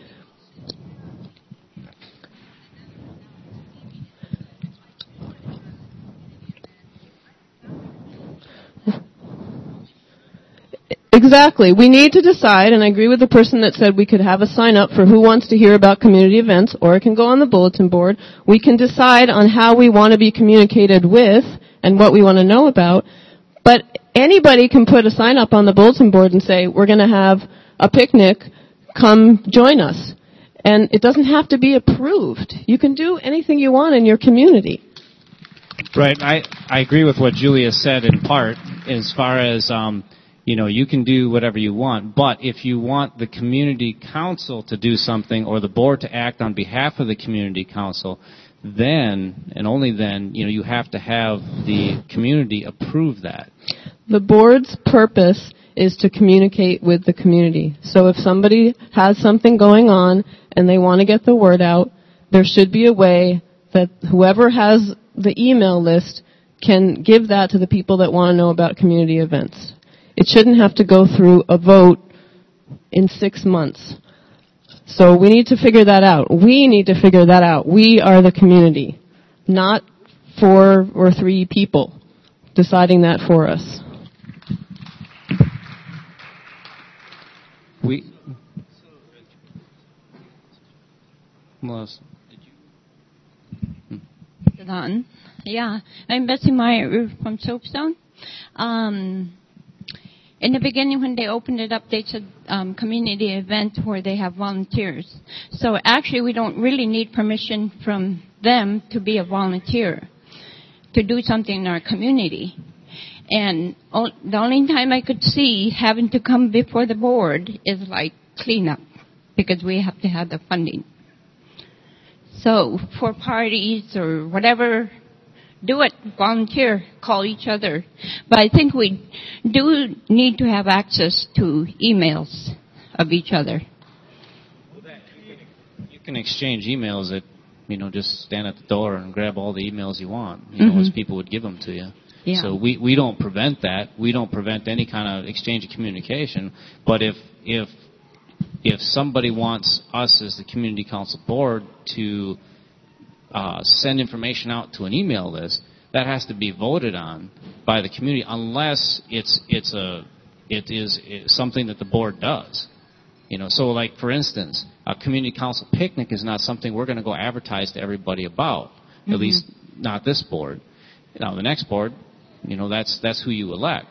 Exactly. We need to decide, and I agree with the person that said we could have a sign up for who wants to hear about community events, or it can go on the bulletin board. We can decide on how we want to be communicated with and what we want to know about, but anybody can put a sign up on the bulletin board and say, we're going to have a picnic, come join us. And it doesn't have to be approved. You can do anything you want in your community. Right. I agree with what Julia said in part, as far as, you can do whatever you want, but if you want the community council to do something or the board to act on behalf of the community council, then, and only then, you have to have the community approve that. The board's purpose is to communicate with the community. So if somebody has something going on and they want to get the word out, there should be a way that whoever has the email list can give that to the people that want to know about community events. It shouldn't have to go through a vote in 6 months. So we need to figure that out. We need to figure that out. We are the community, not 4 or 3 people deciding that for us. Melissa. Done. Yeah, I'm Bessie Meyer from Soapstone. In the beginning, when they opened it up, they said community event where they have volunteers. So actually, we don't really need permission from them to be a volunteer, to do something in our community. And the only time I could see having to come before the board is like cleanup, because we have to have the funding. So for parties or whatever, do it, volunteer, call each other. But I think we do need to have access to emails of each other. You can exchange emails at, just stand at the door and grab all the emails you want, as people would give them to you. Yeah. So we don't prevent that. We don't prevent any kind of exchange of communication. But if somebody wants us as the community council board to send information out to an email list, that has to be voted on by the community, unless it is something that the board does. So like for instance, a community council picnic is not something we're going to go advertise to everybody about. At least not this board. Now the next board, that's who you elect.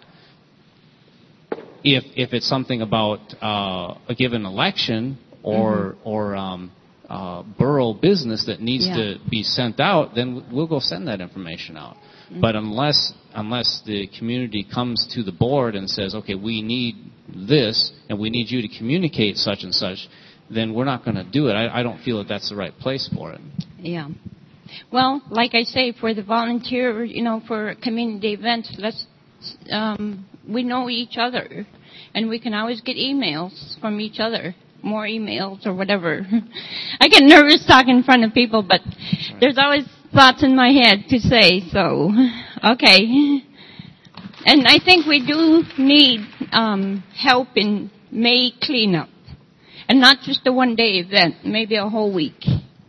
If it's something about a given election or borough business that needs to be sent out, then we'll go send that information out. But unless the community comes to the board and says, okay, we need this and we need you to communicate such and such, then we're not going to do it. I don't feel that that's the right place for it. Yeah. Well, like I say, for the volunteer, for community events, we know each other, and we can always get emails from each other, more emails or whatever. I get nervous talking in front of people, but there's always thoughts in my head to say, so, okay. And I think we do need help in May cleanup, and not just a one-day event, maybe a whole week.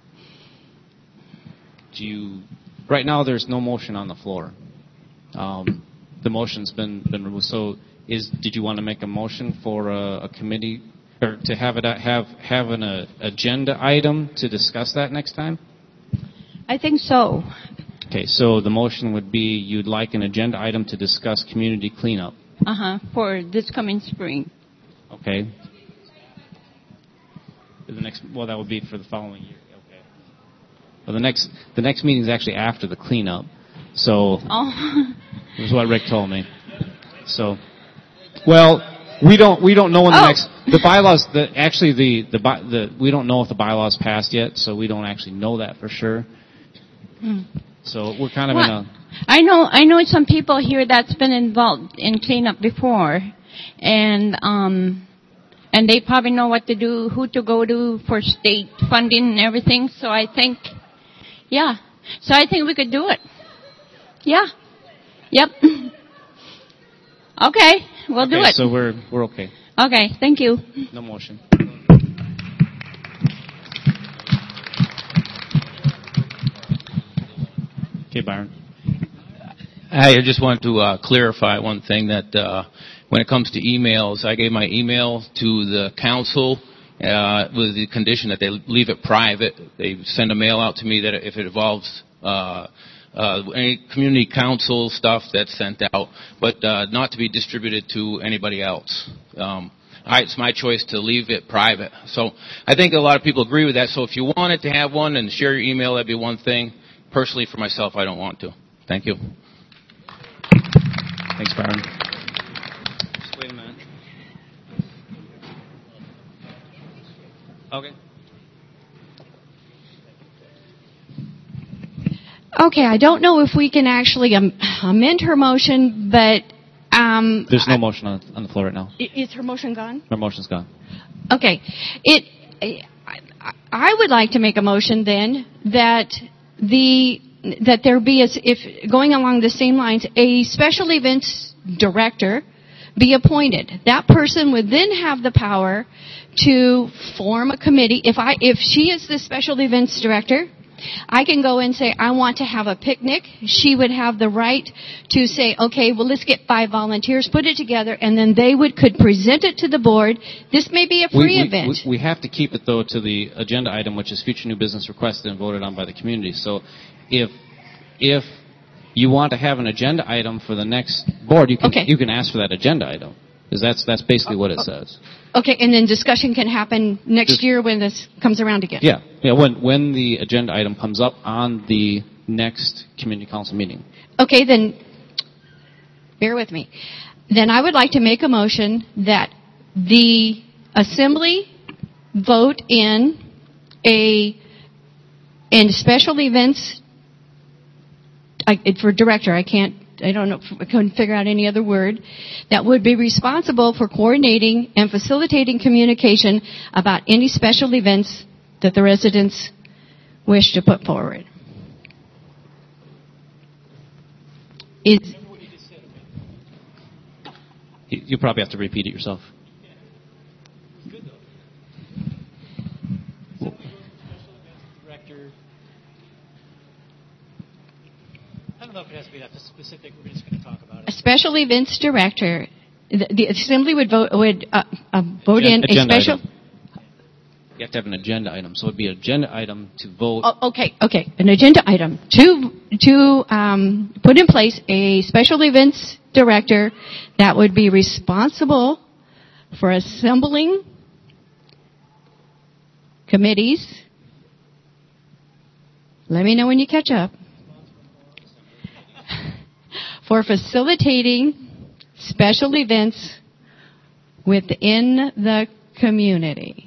Right now there's no motion on the floor. The motion's been removed. So did you want to make a motion for a committee or to have an agenda item to discuss that next time? I think so. Okay, so the motion would be you'd like an agenda item to discuss community cleanup. For this coming spring. Okay. That would be for the following year. Okay. Well, the next meeting is actually after the cleanup. So this is what Rick told me. So, well, we don't know when the bylaws. We don't know if the bylaws passed yet, so we don't actually know that for sure. So we're kind of in a. I know some people here that's been involved in cleanup before, and they probably know what to do, who to go to for state funding and everything. So I think, So I think we could do it. Yeah. Yep. Okay, we'll do it. So we're okay. Okay, thank you. No motion. Okay, Byron. I just wanted to clarify one thing that when it comes to emails, I gave my email to the council with the condition that they leave it private. They send a mail out to me that if it involves any community council stuff that's sent out, but not to be distributed to anybody else. It's my choice to leave it private. So I think a lot of people agree with that. So if you wanted to have one and share your email, that'd be one thing. Personally, for myself, I don't want to. Thank you. Thanks, Byron. Just wait a minute. Okay. Okay, I don't know if we can actually amend her motion, but there's no motion on the floor right now. Is her motion gone? Her motion's gone. Okay. I would like to make a motion then that there be, if going along the same lines, a special events director be appointed. That person would then have the power to form a committee. If she is the special events director, I can go and say, I want to have a picnic. She would have the right to say, okay, well, let's get 5 volunteers, put it together, and then they could present it to the board. This may be a free event. We have to keep it, though, to the agenda item, which is future new business requested and voted on by the community. So if you want to have an agenda item for the next board, you can ask for that agenda item. Because that's basically what it says. Okay, and then discussion can happen next year when this comes around again. Yeah. When the agenda item comes up on the next community council meeting. Okay, then bear with me. Then I would like to make a motion that the assembly vote in special events for director. I couldn't figure out any other word, that would be responsible for coordinating and facilitating communication about any special events that the residents wish to put forward. You probably have to repeat it yourself. I don't know if it has to be that specific. We're just going to talk about it. A special events director, the assembly would vote in a special. Item. You have to have an agenda item, so it'd be an agenda item to vote. Okay, an agenda item to put in place a special events director that would be responsible for assembling committees. Let me know when you catch up. For facilitating special events within the community.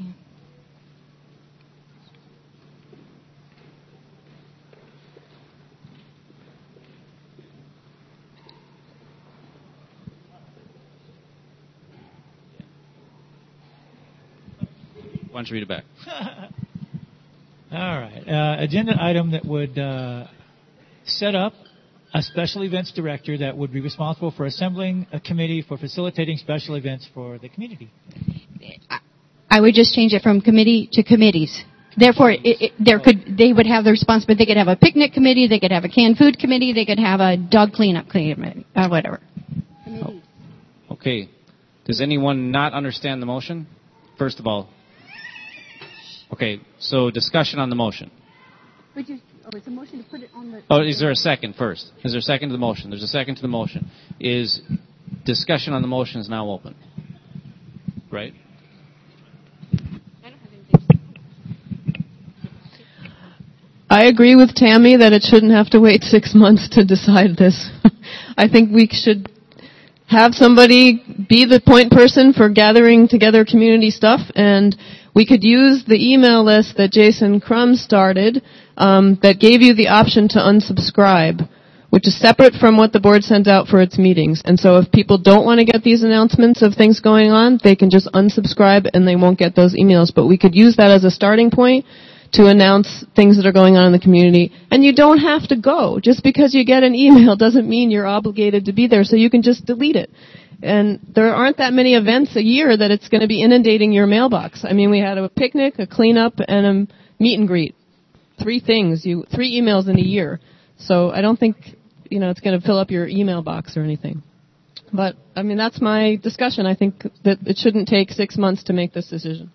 Why don't you read it back? All right. Agenda item that would set up a special events director that would be responsible for assembling a committee for facilitating special events for the community. I would just change it from committee to committees. Therefore, they would have the responsibility. They could have a picnic committee, they could have a canned food committee, they could have a dog cleanup committee, whatever. Okay. Does anyone not understand the motion? first of all, okay, so discussion on the motion. It's a motion to put it on the... Oh, is there a second first? Is there a second to the motion? There's a second to the motion. Is discussion on the motion is now open? Right? I agree with Tammy that it shouldn't have to wait 6 months to decide this. I think we should have somebody be the point person for gathering together community stuff, and we could use the email list that Jason Crum started that gave you the option to unsubscribe, which is separate from what the board sends out for its meetings. And so if people don't want to get these announcements of things going on, they can just unsubscribe and they won't get those emails. But we could use that as a starting point to announce things that are going on in the community. And you don't have to go. Just because you get an email doesn't mean you're obligated to be there, so you can just delete it. And there aren't that many events a year that it's going to be inundating your mailbox. I mean, we had a picnic, a cleanup, and a meet and greet. 3 things, 3 emails in a year. So I don't think, it's going to fill up your email box or anything. But, I mean, that's my discussion. I think that it shouldn't take 6 months to make this decision.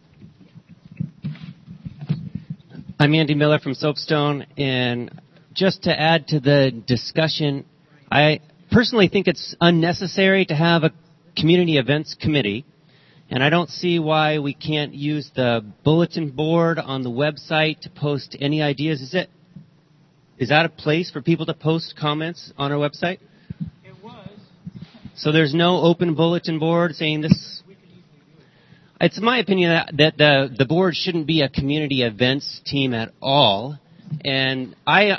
I'm Andy Miller from Soapstone, and just to add to the discussion, I personally think it's unnecessary to have a community events committee, and I don't see why we can't use the bulletin board on the website to post any ideas. Is that a place for people to post comments on our website? It was. So there's no open bulletin board saying this. It's my opinion that the board shouldn't be a community events team at all, and I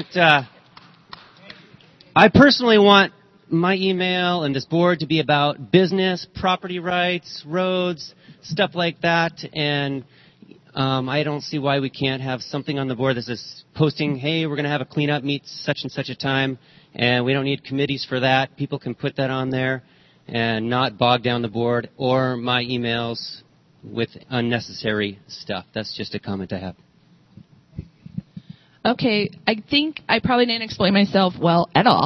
personally want my email and this board to be about business, property rights, roads, stuff like that, and I don't see why we can't have something on the board that says posting, hey, we're going to have a cleanup meet such and such a time, and we don't need committees for that. People can put that on there and not bog down the board or my emails with unnecessary stuff. That's just a comment I have. Okay, I think I probably didn't explain myself well at all.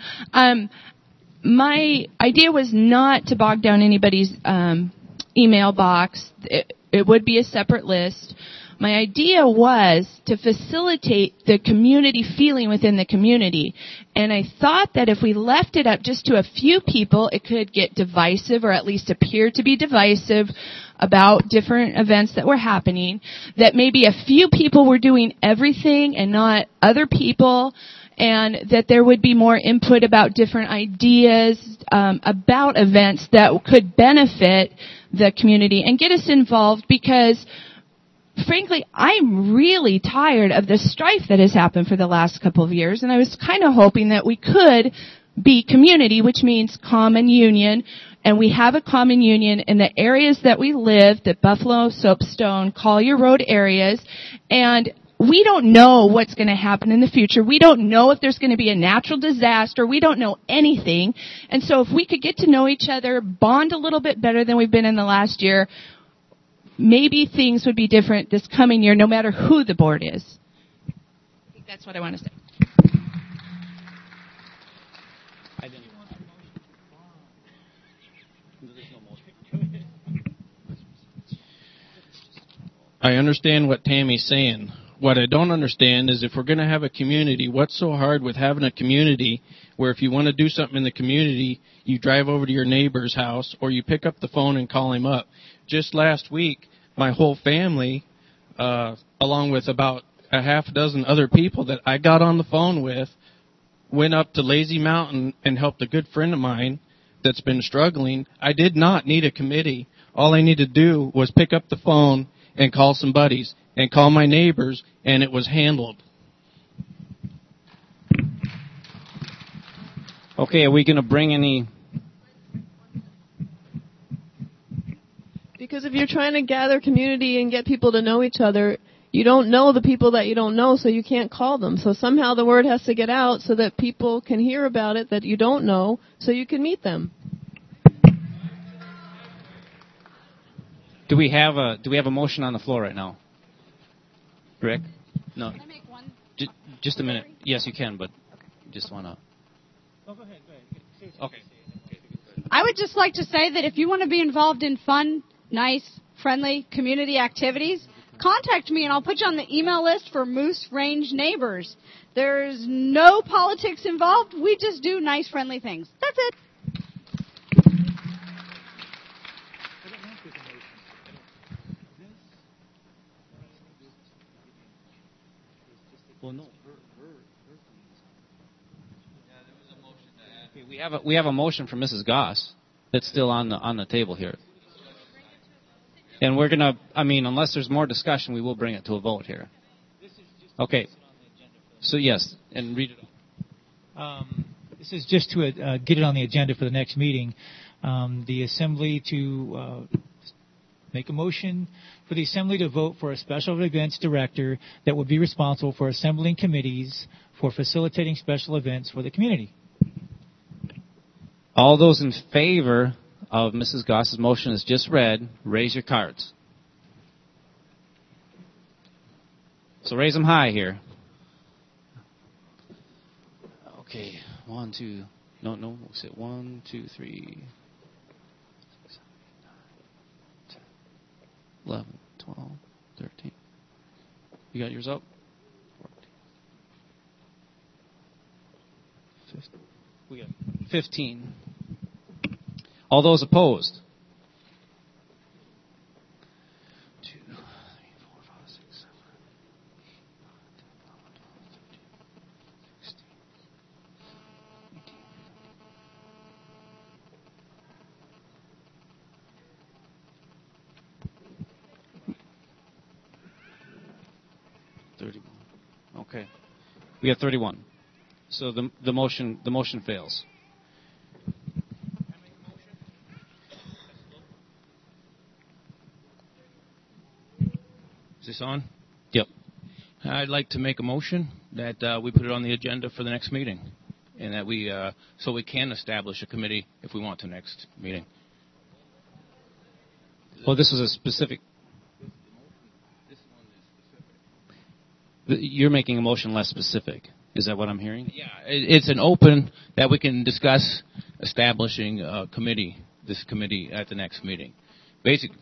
My idea was not to bog down anybody's email box. It would be a separate list. My idea was to facilitate the community feeling within the community. And I thought that if we left it up just to a few people, it could get divisive, or at least appear to be divisive about different events that were happening, that maybe a few people were doing everything and not other people, and that there would be more input about different ideas about events that could benefit the community and get us involved, because frankly, I'm really tired of the strife that has happened for the last couple of years, and I was kind of hoping that we could be community, which means common union, and we have a common union in the areas that we live, the Buffalo, Soapstone, Collier Road areas, and we don't know what's going to happen in the future. We don't know if there's going to be a natural disaster. We don't know anything. And so if we could get to know each other, bond a little bit better than we've been in the last year, maybe things would be different this coming year, no matter who the board is. I think that's what I want to say. I understand what Tammy's saying. What I don't understand is if we're going to have a community, what's so hard with having a community where if you want to do something in the community, you drive over to your neighbor's house or you pick up the phone and call him up. Just last week, my whole family, along with about a half dozen other people that I got on the phone with, went up to Lazy Mountain and helped a good friend of mine that's been struggling. I did not need a committee. All I needed to do was pick up the phone and call some buddies and call my neighbors, and it was handled. Okay, are we going to bring any... Because if you're trying to gather community and get people to know each other, you don't know the people that you don't know, so you can't call them. So somehow the word has to get out so that people can hear about it that you don't know, so you can meet them. Do we have a motion on the floor right now? Rick? No. Can I make one? Just a minute. Yes, you can, but just want to... Oh, go ahead. Okay. I would just like to say that if you want to be involved in fun, nice, friendly community activities, contact me and I'll put you on the email list for Moose Range Neighbors. There's no politics involved. We just do nice, friendly things. That's it. Well, no. We have a motion from Mrs. Goss that's still on the table here. And we're gonna, unless there's more discussion, we will bring it to a vote here. Okay. So yes, and read it. This is just to get it on the agenda for the next meeting. The Assembly to make a motion for the Assembly to vote for a special events director that would be responsible for assembling committees for facilitating special events for the community. All those in favor of Mrs. Goss's motion as just read, raise your cards. So raise them high here. Okay, 1, 2, no, we'll say 1, 2, 3, 6, 7, 8, 9, 10, 11, 12, 13. You got yours up? 14. 15. We got 15. All those opposed? 2, 3, 4, 5, 6, 7, 31. Okay. We have 31. So the motion fails. Is this on? Yep. I'd like to make a motion that we put it on the agenda for the next meeting, and that we so we can establish a committee if we want to next meeting. Well, this was a specific. You're making a motion less specific. Is that what I'm hearing? Yeah, it's an open that we can discuss establishing a committee, this committee at the next meeting. Basically.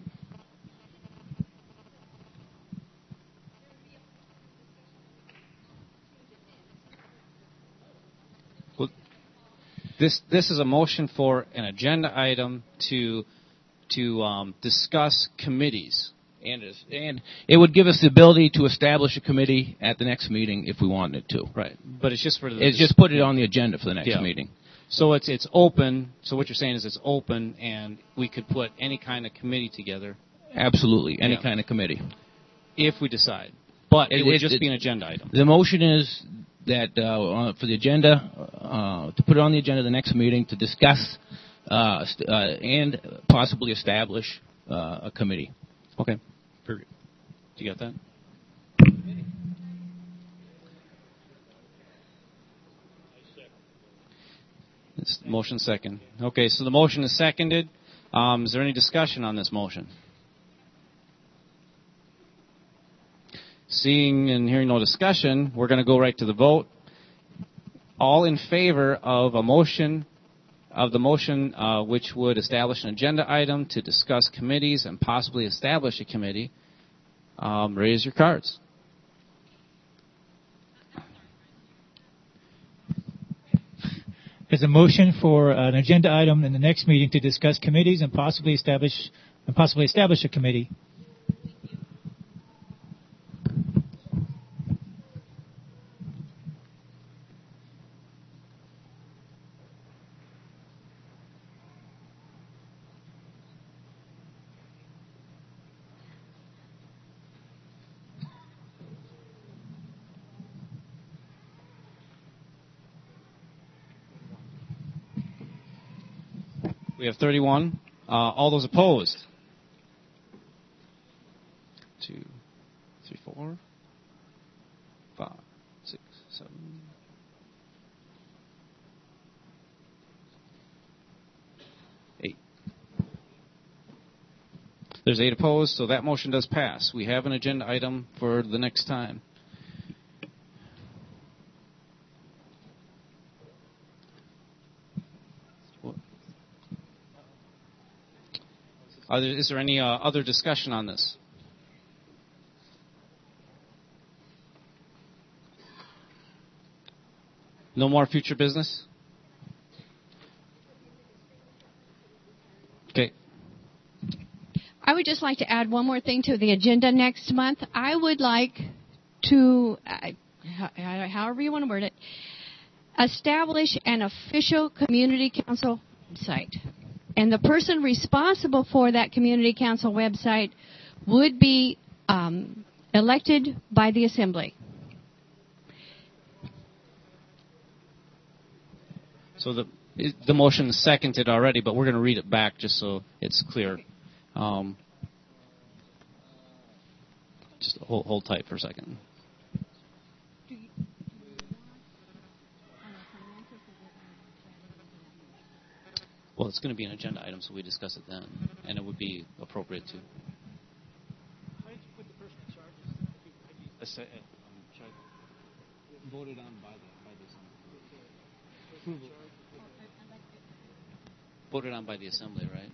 This is a motion for an agenda item to discuss committees. And it would give us the ability to establish a committee at the next meeting if we wanted to. Right. But it's just for it's just put it on the agenda for the next meeting. So it's open. So what you're saying is it's open, and we could put any kind of committee together. Absolutely, any kind of committee. If we decide. But it would just be an agenda item. The motion is that for the agenda, to put it on the agenda the next meeting to discuss and possibly establish a committee. Okay. Very good. Do you got that? It's motion second. Okay, so the motion is seconded. Is there any discussion on this motion? Seeing and hearing no discussion, we're going to go right to the vote. All in favor of a motion, which would establish an agenda item to discuss committees and possibly establish a committee, raise your cards. There's a motion for an agenda item in the next meeting to discuss committees and possibly establish a committee. We have 31. All those opposed? 2, 3, 4, 5, 6, 7. 8. There's 8 opposed, so that motion does pass. We have an agenda item for the next time. Is there any other discussion on this? No more future business? Okay. I would just like to add one more thing to the agenda next month. I would like to, however you want to word it, establish an official community council website. And the person responsible for that community council website would be elected by the assembly. So the motion is seconded already, but we're going to read it back just so it's clear. Just hold tight for a second. Well, it's going to be an agenda item, so we discuss it then, and it would be appropriate to. How did you put the person in charge? Voted on by the assembly. Voted on by the assembly, right?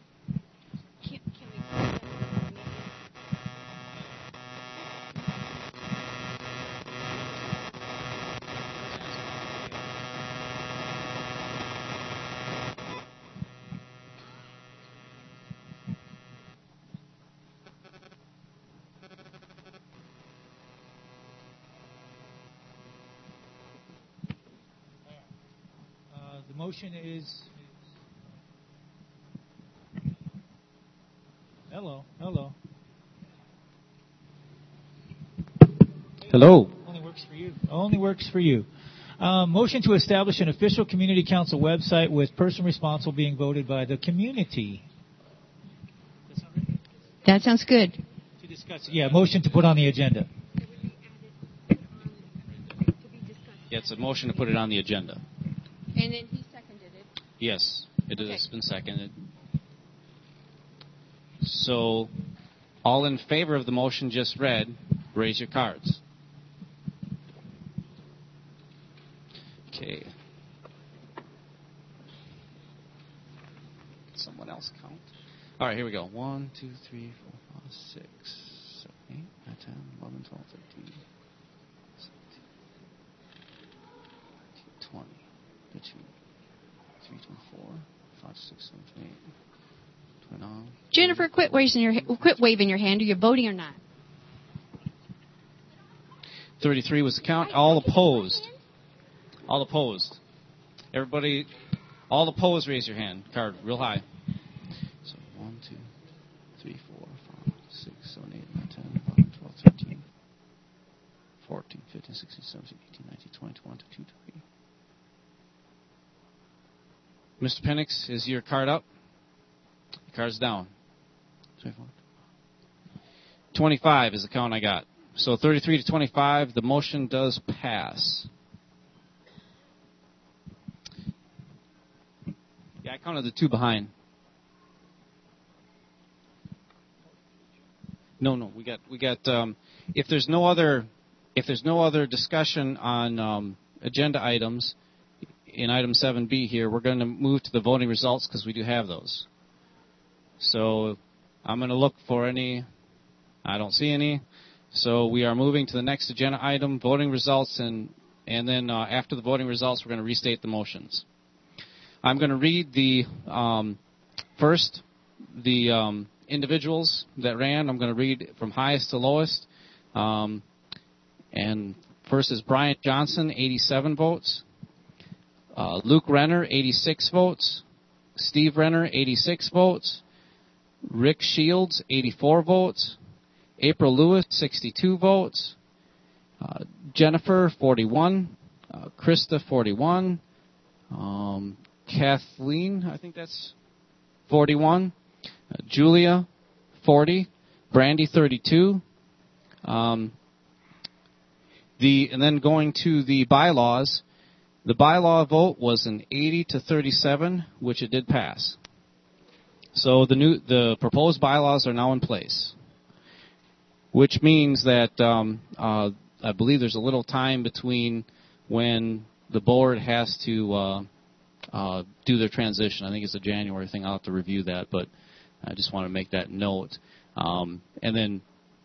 The motion is. Hello. Hello. Only works for you. Motion to establish an official community council website with person responsible being voted by the community. That sounds good. To discuss. Yeah, motion to put on the agenda. Yeah, it's a motion to put it on the agenda. And then he seconded it. Yes, it has been seconded. So, all in favor of the motion just read, raise your cards. Okay. Someone else count. All right, here we go. 1, 2, 3, 4, 5, 6, 7, 8, 9, 10, 11, 12, 13, 17, 20, 22, 23, 24, 5, 6, 7, 8, 29. Jennifer, quit waving your hand. Are you voting or not? 33 was the count. All opposed. All opposed. Everybody, all opposed, raise your hand. Card real high. So 1, 2, 3, 4, 5, 6, 7, 8, 9, 10, 11, 12, 13, 14, 15, 16, 17, 18, 19, 20, 21, 22, 23. Mr. Penix, is your card up? Your card's down. 25 is the count I got. So 33 to 25, the motion does pass. Yeah, I counted the two behind. No, we got. If there's no other discussion on agenda items in item 7B here, we're going to move to the voting results because we do have those. So I'm going to look for any. I don't see any. So we are moving to the next agenda item, voting results, and then after the voting results, we're going to restate the motions. I'm going to read the first the individuals that ran. I'm going to read from highest to lowest. And first is Brian Johnson, 87 votes. Luke Renner, 86 votes. Steve Renner, 86 votes. Rick Shields, 84 votes. April Lewis, 62 votes. Jennifer, 41. Krista, 41. Kathleen, I think that's 41. Julia, 40. Brandy, 32. And then going to the bylaws, the bylaw vote was an 80 to 37, which it did pass. So the proposed bylaws are now in place, which means that I believe there's a little time between when the board has to do their transition. I think it's a January thing. I'll have to review that, but I just want to make that note. And then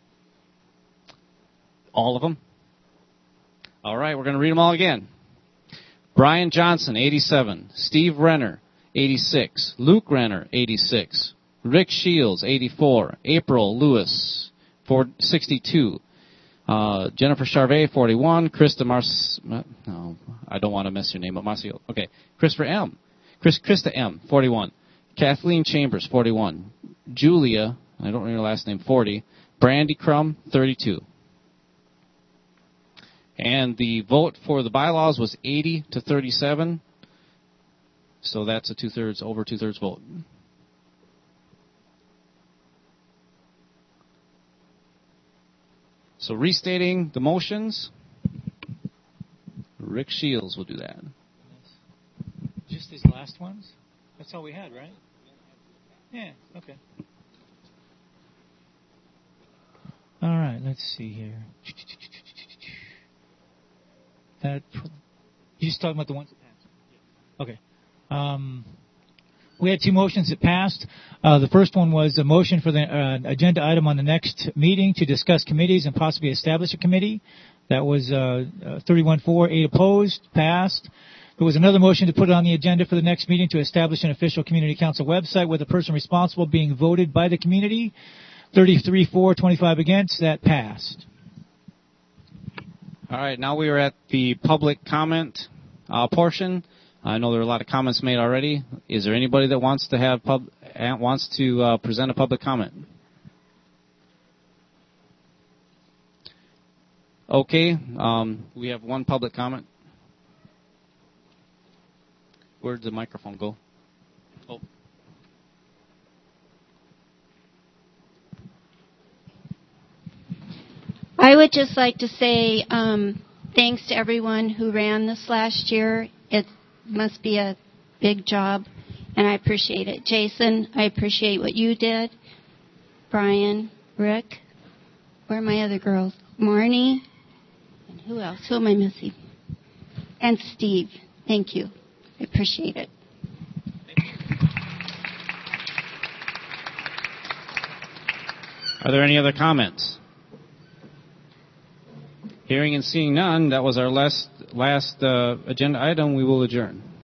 all of them. All right, we're going to read them all again. Brian Johnson, 87. Steve Renner, 86. Luke Renner, 86. Rick Shields, 84. April Lewis, 62. Jennifer Charvet, 41. No, I don't want to mess your name up. Marcio. Okay. Krista M, 41. Kathleen Chambers, 41. Julia, I don't know her last name, 40. Brandy Crum, 32. And the vote for the bylaws was 80 to 37. So that's a over two-thirds vote. So restating the motions, Rick Shields will do that. Just these last ones? That's all we had, right? Yeah, okay. All right, let's see here. You're just talking about the ones that passed? Okay. We had two motions that passed. The first one was a motion for the agenda item on the next meeting to discuss committees and possibly establish a committee. That was 31-4, 8 opposed, passed. There was another motion to put it on the agenda for the next meeting to establish an official community council website with the person responsible being voted by the community. 33-4, 25 against. That passed. All right, now we are at the public comment portion. I know there are a lot of comments made already. Is there anybody that wants to present a public comment? Okay, we have one public comment. Where did the microphone go? Oh. I would just like to say thanks to everyone who ran this last year. It must be a big job, and I appreciate it. Jason, I appreciate what you did. Brian, Rick, where are my other girls? Marnie, and who else? Who am I missing? And Steve, thank you. I appreciate it. Are there any other comments? Hearing and seeing none, that was our last agenda item. We will adjourn.